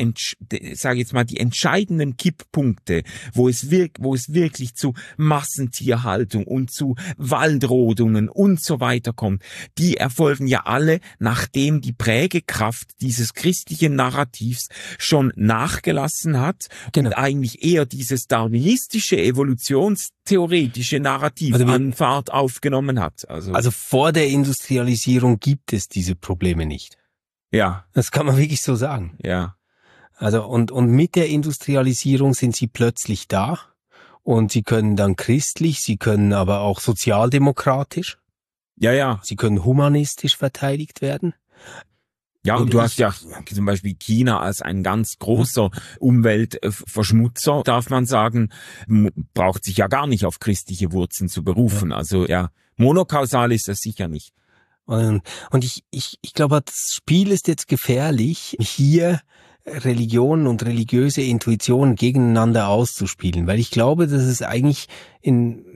die entscheidenden Kipppunkte, wo es wirklich zu Massentierhaltung und zu Waldrodungen und so weiter kommt, die erfolgen ja alle, nachdem die Prägekraft dieses christlichen Narrativs schon nachgelassen hat, genau, und eigentlich eher dieses darwinistische, evolutionstheoretische Narrativ an Fahrt aufgenommen hat. Also vor der Industrialisierung gibt es diese Probleme nicht. Ja. Das kann man wirklich so sagen. Ja. Also und mit der Industrialisierung sind sie plötzlich da und sie können dann christlich, sie können aber auch sozialdemokratisch. Ja, ja. Sie können humanistisch verteidigt werden. Ja, und du hast ja zum Beispiel China als ein ganz großer Umweltverschmutzer, darf man sagen, braucht sich ja gar nicht auf christliche Wurzeln zu berufen. Ja. Also ja, monokausal ist das sicher nicht. Und ich glaube, das Spiel ist jetzt gefährlich, hier Religion und religiöse Intuition gegeneinander auszuspielen, weil ich glaube, dass es eigentlich in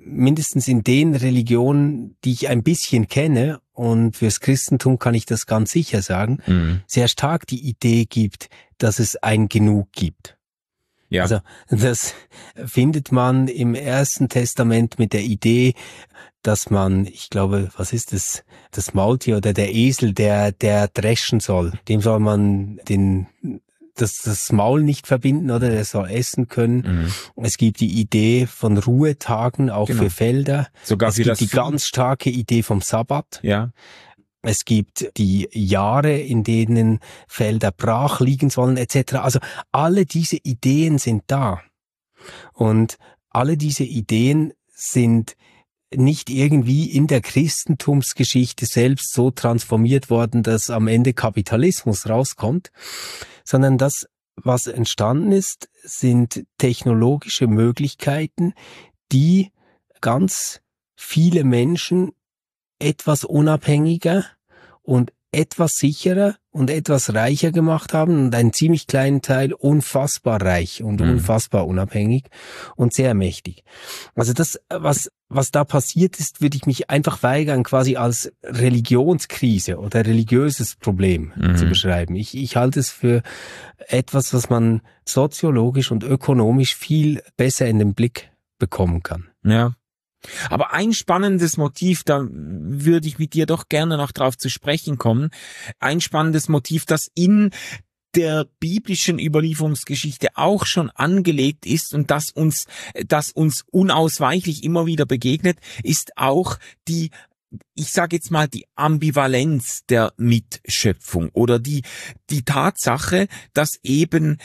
mindestens in den Religionen, die ich ein bisschen kenne, und fürs Christentum kann ich das ganz sicher sagen, sehr stark die Idee gibt, dass es ein Genug gibt. Ja. Also das findet man im Ersten Testament mit der Idee, dass man, ich glaube, was ist das Maultier oder der Esel, der dreschen soll, dem soll man das Maul nicht verbinden, oder der soll essen können. Es gibt die Idee von Ruhetagen, auch für Felder. Sogar es für gibt die ganz starke Idee vom Sabbat. Ja. Es gibt die Jahre, in denen Felder brach liegen sollen, etc. Also alle diese Ideen sind da. Und alle diese Ideen sind nicht irgendwie in der Christentumsgeschichte selbst so transformiert worden, dass am Ende Kapitalismus rauskommt, sondern das, was entstanden ist, sind technologische Möglichkeiten, die ganz viele Menschen etwas unabhängiger und etwas sicherer und etwas reicher gemacht haben und einen ziemlich kleinen Teil unfassbar reich und unfassbar unabhängig und sehr mächtig. Also das, was da passiert ist, würde ich mich einfach weigern, quasi als Religionskrise oder religiöses Problem zu beschreiben. Ich halte es für etwas, was man soziologisch und ökonomisch viel besser in den Blick bekommen kann. Ja. Aber ein spannendes Motiv, da würde ich mit dir doch gerne noch drauf zu sprechen kommen, ein spannendes Motiv, das in der biblischen Überlieferungsgeschichte auch schon angelegt ist und das uns unausweichlich immer wieder begegnet, ist auch die, ich sage jetzt mal, die Ambivalenz der Mitschöpfung oder die Tatsache, dass eben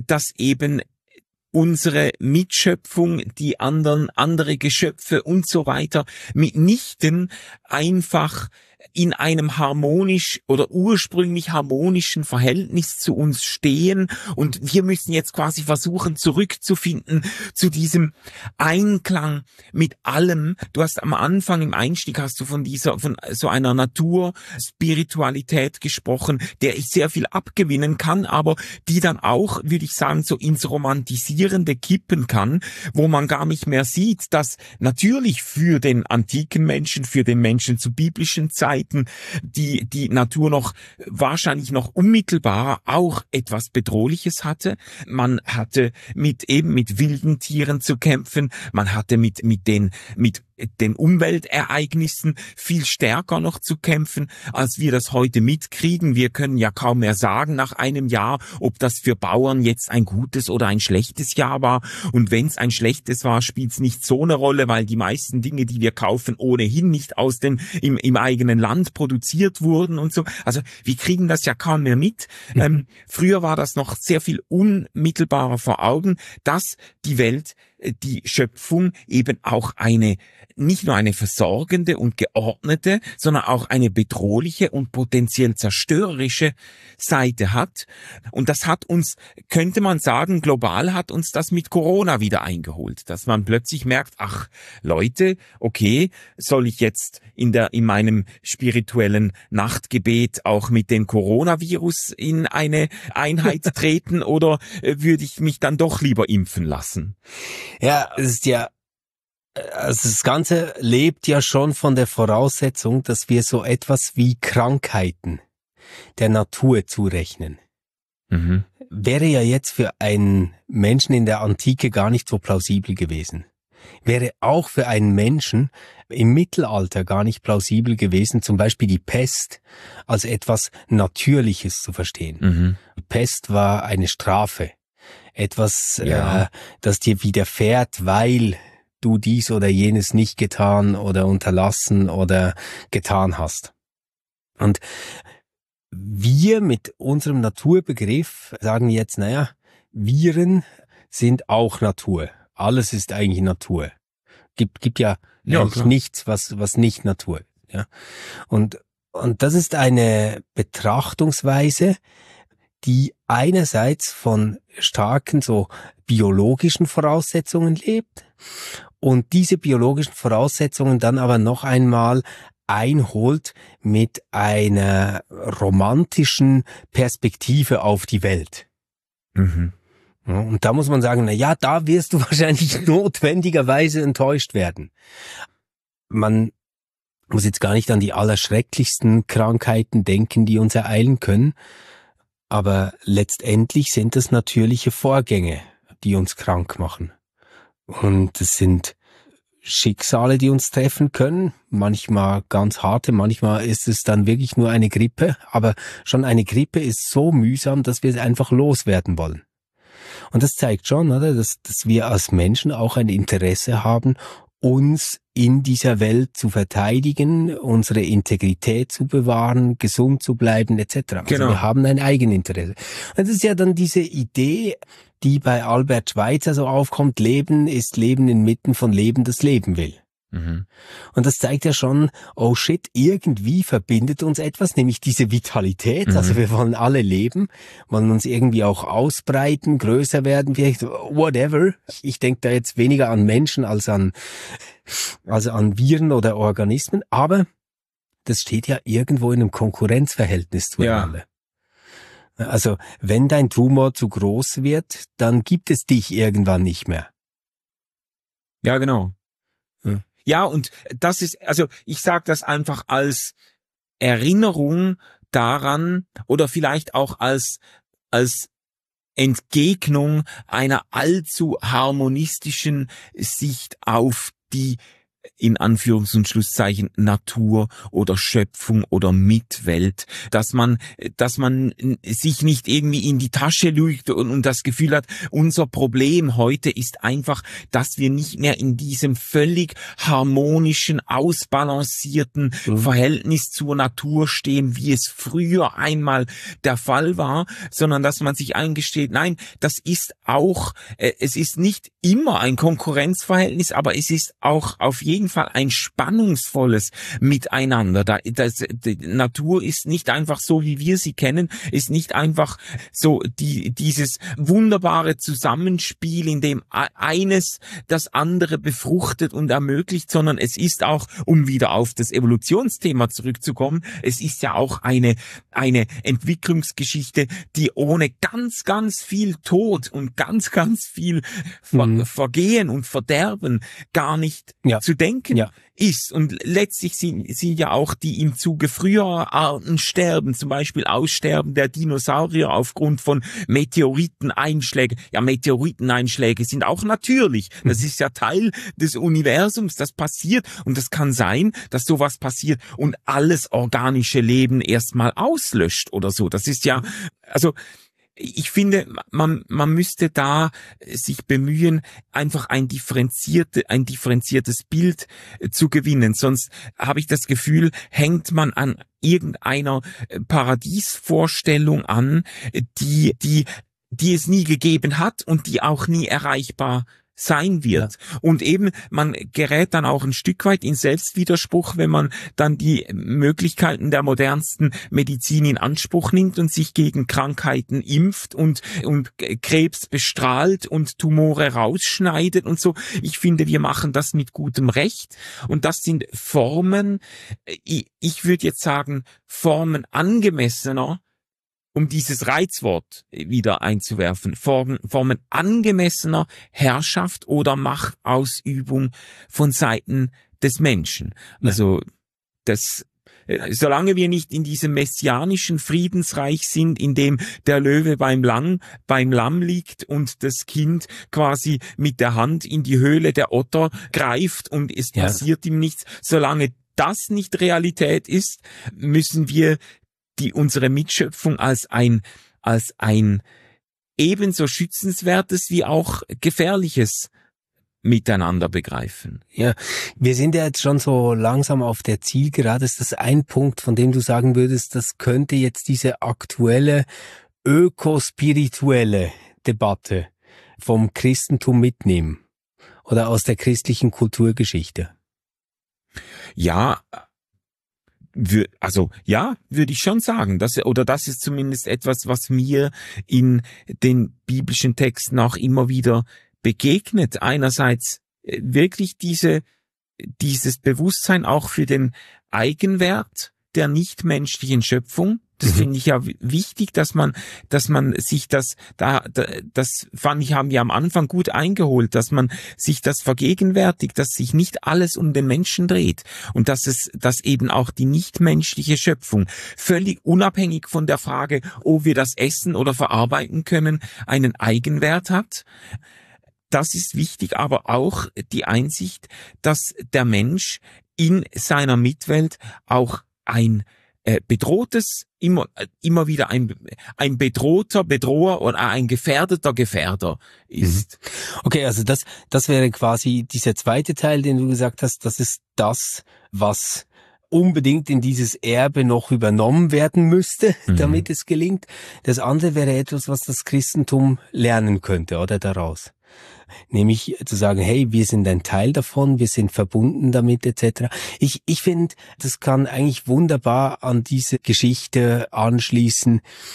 unsere Mitschöpfung, die andere Geschöpfe und so weiter mitnichten einfach in einem harmonisch oder ursprünglich harmonischen Verhältnis zu uns stehen und wir müssen jetzt quasi versuchen zurückzufinden zu diesem Einklang mit allem. Du hast am Anfang im Einstieg von so einer Naturspiritualität gesprochen, der ich sehr viel abgewinnen kann, aber die dann auch, würde ich sagen, so ins Romantisierende kippen kann, wo man gar nicht mehr sieht, dass natürlich für den antiken Menschen, für den Menschen zu biblischen Zeiten die Natur wahrscheinlich noch unmittelbarer auch etwas Bedrohliches hatte. Man hatte mit wilden Tieren zu kämpfen. Man hatte mit den Umweltereignissen viel stärker noch zu kämpfen, als wir das heute mitkriegen. Wir können ja kaum mehr sagen nach einem Jahr, ob das für Bauern jetzt ein gutes oder ein schlechtes Jahr war. Und wenn es ein schlechtes war, spielt es nicht so eine Rolle, weil die meisten Dinge, die wir kaufen, ohnehin nicht im eigenen Land produziert wurden und so. Also wir kriegen das ja kaum mehr mit. Früher war das noch sehr viel unmittelbarer vor Augen, dass die Welt, die Schöpfung eben auch nicht nur eine versorgende und geordnete, sondern auch eine bedrohliche und potenziell zerstörerische Seite hat. Und das hat uns, könnte man sagen, global hat uns das mit Corona wieder eingeholt, dass man plötzlich merkt, ach Leute, okay, soll ich jetzt in meinem spirituellen Nachtgebet auch mit dem Coronavirus in eine Einheit treten oder würde ich mich dann doch lieber impfen lassen? Ja, also das Ganze lebt ja schon von der Voraussetzung, dass wir so etwas wie Krankheiten der Natur zurechnen. Wäre ja jetzt für einen Menschen in der Antike gar nicht so plausibel gewesen. Wäre auch für einen Menschen im Mittelalter gar nicht plausibel gewesen, zum Beispiel die Pest als etwas Natürliches zu verstehen. Die Pest war eine Strafe. Etwas, das dir widerfährt, weil du dies oder jenes nicht getan oder unterlassen oder getan hast. Und wir mit unserem Naturbegriff sagen jetzt, Viren sind auch Natur. Alles ist eigentlich Natur. Gibt ja eigentlich nichts, was nicht Natur ist. Ja? Und das ist eine Betrachtungsweise, die einerseits von starken so biologischen Voraussetzungen lebt und diese biologischen Voraussetzungen dann aber noch einmal einholt mit einer romantischen Perspektive auf die Welt. Ja, und da muss man sagen, na ja, da wirst du wahrscheinlich notwendigerweise enttäuscht werden. Man muss jetzt gar nicht an die allerschrecklichsten Krankheiten denken, die uns ereilen können, aber letztendlich sind das natürliche Vorgänge, die uns krank machen. Und es sind Schicksale, die uns treffen können, manchmal ganz harte, manchmal ist es dann wirklich nur eine Grippe, aber schon eine Grippe ist so mühsam, dass wir es einfach loswerden wollen. Und das zeigt schon, oder, dass wir als Menschen auch ein Interesse haben, uns in dieser Welt zu verteidigen, unsere Integrität zu bewahren, gesund zu bleiben, etc. Also Genau. wir haben ein Eigeninteresse. Und das ist ja dann diese Idee, die bei Albert Schweitzer so aufkommt, Leben ist Leben inmitten von Leben, das leben will. Mhm. Und das zeigt ja schon, oh shit, irgendwie verbindet uns etwas, nämlich diese Vitalität. Also wir wollen alle leben, wollen uns irgendwie auch ausbreiten, größer werden, vielleicht whatever. Ich denke da jetzt weniger an Menschen als an Viren oder Organismen, aber das steht ja irgendwo in einem Konkurrenzverhältnis zueinander. Ja. Also wenn dein Tumor zu groß wird, dann gibt es dich irgendwann nicht mehr. Ja, genau. Ja. Ja, und das ist, also ich sage das einfach als Erinnerung daran oder vielleicht auch als Entgegnung einer allzu harmonistischen Sicht auf die in Anführungs- und Schlusszeichen Natur oder Schöpfung oder Mitwelt, dass man sich nicht irgendwie in die Tasche lügt und das Gefühl hat, unser Problem heute ist einfach, dass wir nicht mehr in diesem völlig harmonischen, ausbalancierten Verhältnis zur Natur stehen, wie es früher einmal der Fall war, sondern dass man sich eingesteht, nein, das ist auch, es ist nicht immer ein Konkurrenzverhältnis, aber es ist auch auf jeden Fall ein spannungsvolles Miteinander. Die Natur ist nicht einfach so, wie wir sie kennen, ist nicht einfach so dieses wunderbare Zusammenspiel, in dem eines das andere befruchtet und ermöglicht, sondern es ist auch, um wieder auf das Evolutionsthema zurückzukommen, es ist ja auch eine Entwicklungsgeschichte, die ohne ganz, ganz viel Tod und ganz, ganz viel Vergehen und Verderben gar nicht zu denken ist. Und letztlich sind ja auch die im Zuge früherer Arten sterben, zum Beispiel Aussterben der Dinosaurier aufgrund von Meteoriteneinschlägen. Ja, Meteoriteneinschläge sind auch natürlich. Das ist ja Teil des Universums, das passiert. Und es kann sein, dass sowas passiert und alles organische Leben erstmal auslöscht oder so. Das ist ja, also ich finde, man müsste da sich bemühen, einfach ein differenziertes Bild zu gewinnen. Sonst habe ich das Gefühl, hängt man an irgendeiner Paradiesvorstellung an, die es nie gegeben hat und die auch nie erreichbar sein wird. Ja. Und eben, man gerät dann auch ein Stück weit in Selbstwiderspruch, wenn man dann die Möglichkeiten der modernsten Medizin in Anspruch nimmt und sich gegen Krankheiten impft und Krebs bestrahlt und Tumore rausschneidet und so. Ich finde, wir machen das mit gutem Recht und das sind Formen, ich würde jetzt sagen, Formen angemessener, um dieses Reizwort wieder einzuwerfen, Formen angemessener Herrschaft oder Machtausübung von Seiten des Menschen. Also solange wir nicht in diesem messianischen Friedensreich sind, in dem der Löwe beim Lamm liegt und das Kind quasi mit der Hand in die Höhle der Otter greift und es passiert ihm nichts, solange das nicht Realität ist, müssen wir unsere Mitschöpfung als ein ebenso schützenswertes wie auch gefährliches Miteinander begreifen. Ja, wir sind ja jetzt schon so langsam auf der Zielgerade. Ist das ein Punkt, von dem du sagen würdest, das könnte jetzt diese aktuelle ökospirituelle Debatte vom Christentum mitnehmen oder aus der christlichen Kulturgeschichte? Ja, würde ich schon sagen. Das ist zumindest etwas, was mir in den biblischen Texten auch immer wieder begegnet. Einerseits wirklich dieses Bewusstsein auch für den Eigenwert der nichtmenschlichen Schöpfung, Das finde ich ja wichtig, dass man sich das fand ich, haben wir am Anfang gut eingeholt, dass man sich das vergegenwärtigt, dass sich nicht alles um den Menschen dreht und dass eben auch die nichtmenschliche Schöpfung völlig unabhängig von der Frage, ob wir das essen oder verarbeiten können, einen Eigenwert hat. Das ist wichtig, aber auch die Einsicht, dass der Mensch in seiner Mitwelt auch ein bedrohtes, immer wieder ein bedrohter Bedroher oder ein gefährdeter Gefährder ist. Okay, also das wäre quasi dieser zweite Teil, den du gesagt hast, das ist das, was unbedingt in dieses Erbe noch übernommen werden müsste, damit es gelingt. Das andere wäre etwas, was das Christentum lernen könnte, oder daraus? Nämlich zu sagen, hey, wir sind ein Teil davon, wir sind verbunden damit etc. Ich finde, das kann eigentlich wunderbar an diese Geschichte anschließen,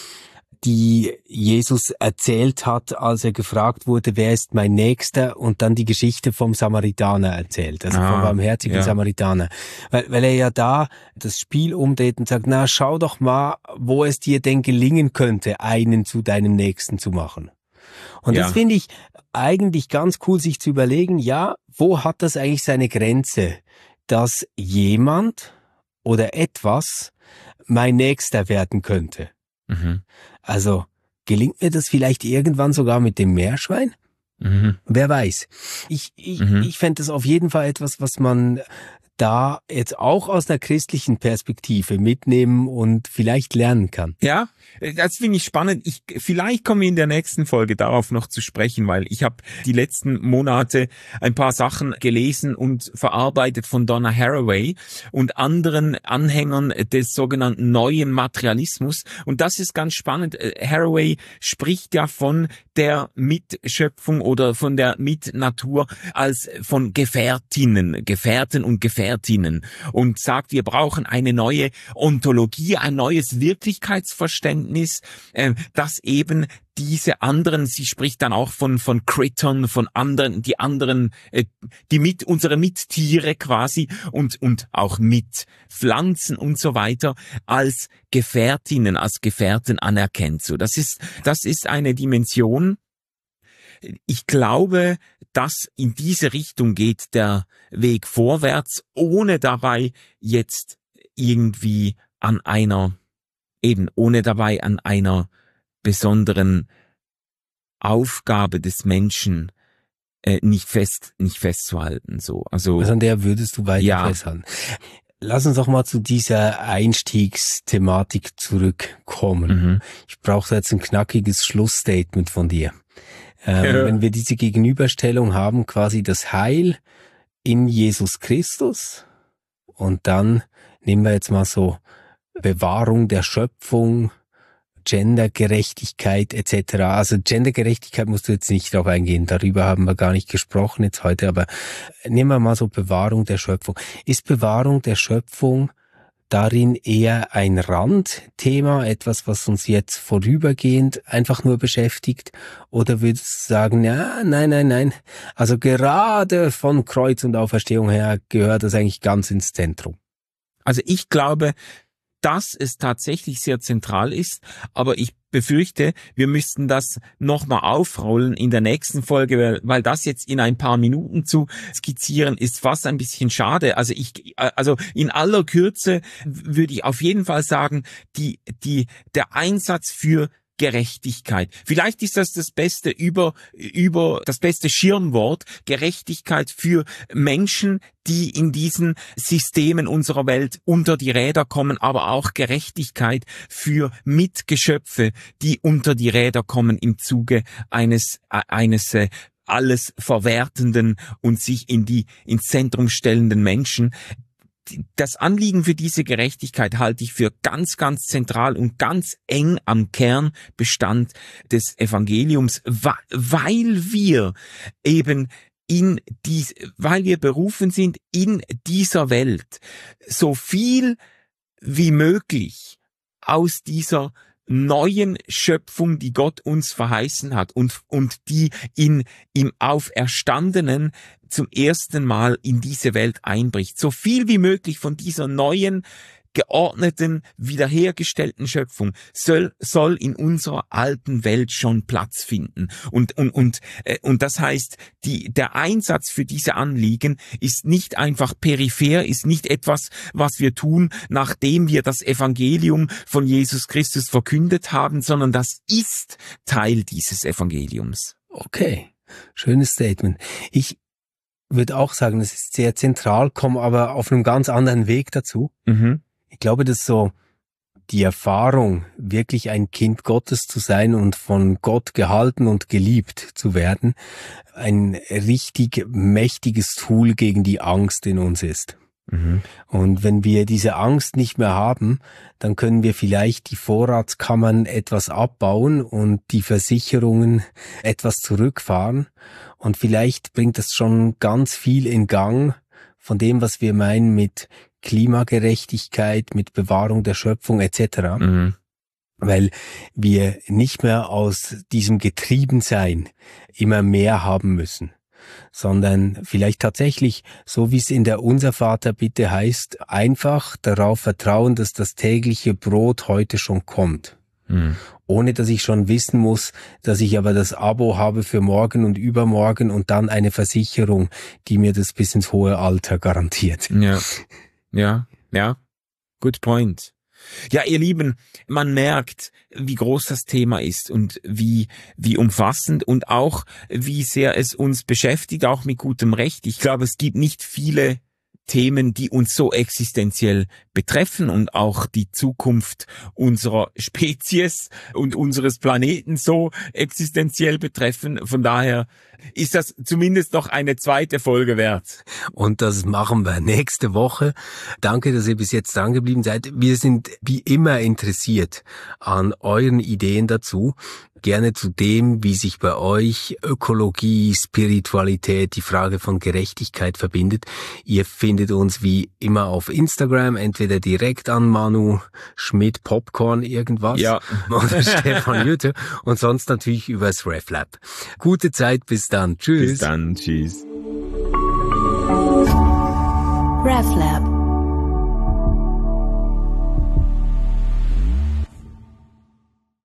die Jesus erzählt hat, als er gefragt wurde, wer ist mein Nächster, und dann die Geschichte vom Samaritaner erzählt, also vom barmherzigen Samaritaner. Weil er ja da das Spiel umdreht und sagt, na, schau doch mal, wo es dir denn gelingen könnte, einen zu deinem Nächsten zu machen. Und das finde ich eigentlich ganz cool, sich zu überlegen, ja, wo hat das eigentlich seine Grenze, dass jemand oder etwas mein Nächster werden könnte. Also gelingt mir das vielleicht irgendwann sogar mit dem Meerschwein? Wer weiß. Ich fände das auf jeden Fall etwas, was man da jetzt auch aus einer christlichen Perspektive mitnehmen und vielleicht lernen kann. Ja, das finde ich spannend. Vielleicht komme ich in der nächsten Folge darauf noch zu sprechen, weil ich habe die letzten Monate ein paar Sachen gelesen und verarbeitet von Donna Haraway und anderen Anhängern des sogenannten neuen Materialismus. Und das ist ganz spannend. Haraway spricht ja von der Mitschöpfung oder von der Mitnatur als von Gefährten und Gefährtinnen und sagt, wir brauchen eine neue Ontologie, ein neues Wirklichkeitsverständnis, das eben diese anderen, sie spricht dann auch von Crittern, von anderen, unsere Mittiere quasi und auch mit Pflanzen und so weiter als Gefährtinnen, als Gefährten anerkennt. So, das ist eine Dimension. Ich glaube, dass in diese Richtung geht der Weg vorwärts, ohne dabei jetzt irgendwie ohne dabei an einer besonderen Aufgabe des Menschen nicht festzuhalten. So, also an der würdest du weiter festhalten. Lass uns doch mal zu dieser Einstiegsthematik zurückkommen. Ich brauche jetzt ein knackiges Schlussstatement von dir. Wenn wir diese Gegenüberstellung haben, quasi das Heil in Jesus Christus, und dann nehmen wir jetzt mal so Bewahrung der Schöpfung, Gendergerechtigkeit etc. Also Gendergerechtigkeit musst du jetzt nicht drauf eingehen, darüber haben wir gar nicht gesprochen jetzt heute, aber nehmen wir mal so Bewahrung der Schöpfung. Ist Bewahrung der Schöpfung darin eher ein Randthema, etwas, was uns jetzt vorübergehend einfach nur beschäftigt? Oder würdest du sagen, ja, nein, also gerade von Kreuz und Auferstehung her gehört das eigentlich ganz ins Zentrum? Also ich glaube, dass es tatsächlich sehr zentral ist, aber ich befürchte, wir müssten das nochmal aufrollen in der nächsten Folge, weil das jetzt in ein paar Minuten zu skizzieren ist fast ein bisschen schade. Also in aller Kürze würde ich auf jeden Fall sagen, der Einsatz für Gerechtigkeit. Vielleicht ist das beste das beste Schirmwort, Gerechtigkeit für Menschen, die in diesen Systemen unserer Welt unter die Räder kommen, aber auch Gerechtigkeit für Mitgeschöpfe, die unter die Räder kommen im Zuge eines alles verwertenden und sich ins Zentrum stellenden Menschen. Das Anliegen für diese Gerechtigkeit halte ich für ganz, ganz zentral und ganz eng am Kernbestand des Evangeliums, weil wir eben weil wir berufen sind, in dieser Welt so viel wie möglich aus dieser neuen Schöpfung, die Gott uns verheißen hat und die im Auferstandenen zum ersten Mal in diese Welt einbricht. So viel wie möglich von dieser neuen geordneten, wiederhergestellten Schöpfung soll in unserer alten Welt schon Platz finden. Und das heißt, der Einsatz für diese Anliegen ist nicht einfach peripher, ist nicht etwas, was wir tun, nachdem wir das Evangelium von Jesus Christus verkündet haben, sondern das ist Teil dieses Evangeliums. Okay, schönes Statement. Ich würde auch sagen, es ist sehr zentral, komme aber auf einem ganz anderen Weg dazu. Mhm. Ich glaube, dass so die Erfahrung, wirklich ein Kind Gottes zu sein und von Gott gehalten und geliebt zu werden, ein richtig mächtiges Tool gegen die Angst in uns ist. Mhm. Und wenn wir diese Angst nicht mehr haben, dann können wir vielleicht die Vorratskammern etwas abbauen und die Versicherungen etwas zurückfahren. Und vielleicht bringt das schon ganz viel in Gang von dem, was wir meinen mit Klimagerechtigkeit, mit Bewahrung der Schöpfung etc. Mhm. Weil wir nicht mehr aus diesem Getriebensein immer mehr haben müssen, sondern vielleicht tatsächlich, so wie es in der Unser-Vater-Bitte heißt, einfach darauf vertrauen, dass das tägliche Brot heute schon kommt. Mhm. Ohne dass ich schon wissen muss, dass ich aber das Abo habe für morgen und übermorgen und dann eine Versicherung, die mir das bis ins hohe Alter garantiert. Ja. Good point. Ja, ihr Lieben, man merkt, wie groß das Thema ist und wie umfassend und auch, wie sehr es uns beschäftigt, auch mit gutem Recht. Ich glaube, es gibt nicht viele Themen, die uns so existenziell betreffen und auch die Zukunft unserer Spezies und unseres Planeten so existenziell betreffen. Von daher ist das zumindest noch eine zweite Folge wert. Und das machen wir nächste Woche. Danke, dass ihr bis jetzt dran geblieben seid. Wir sind wie immer interessiert an euren Ideen dazu. Gerne zu dem, wie sich bei euch Ökologie, Spiritualität, die Frage von Gerechtigkeit verbindet. Ihr findet uns wie immer auf Instagram, entweder direkt an Manu Schmidt Popcorn irgendwas oder Stefan Jütte und sonst natürlich übers RefLab. Gute Zeit, bis dann. Tschüss. Bis dann, tschüss. RefLab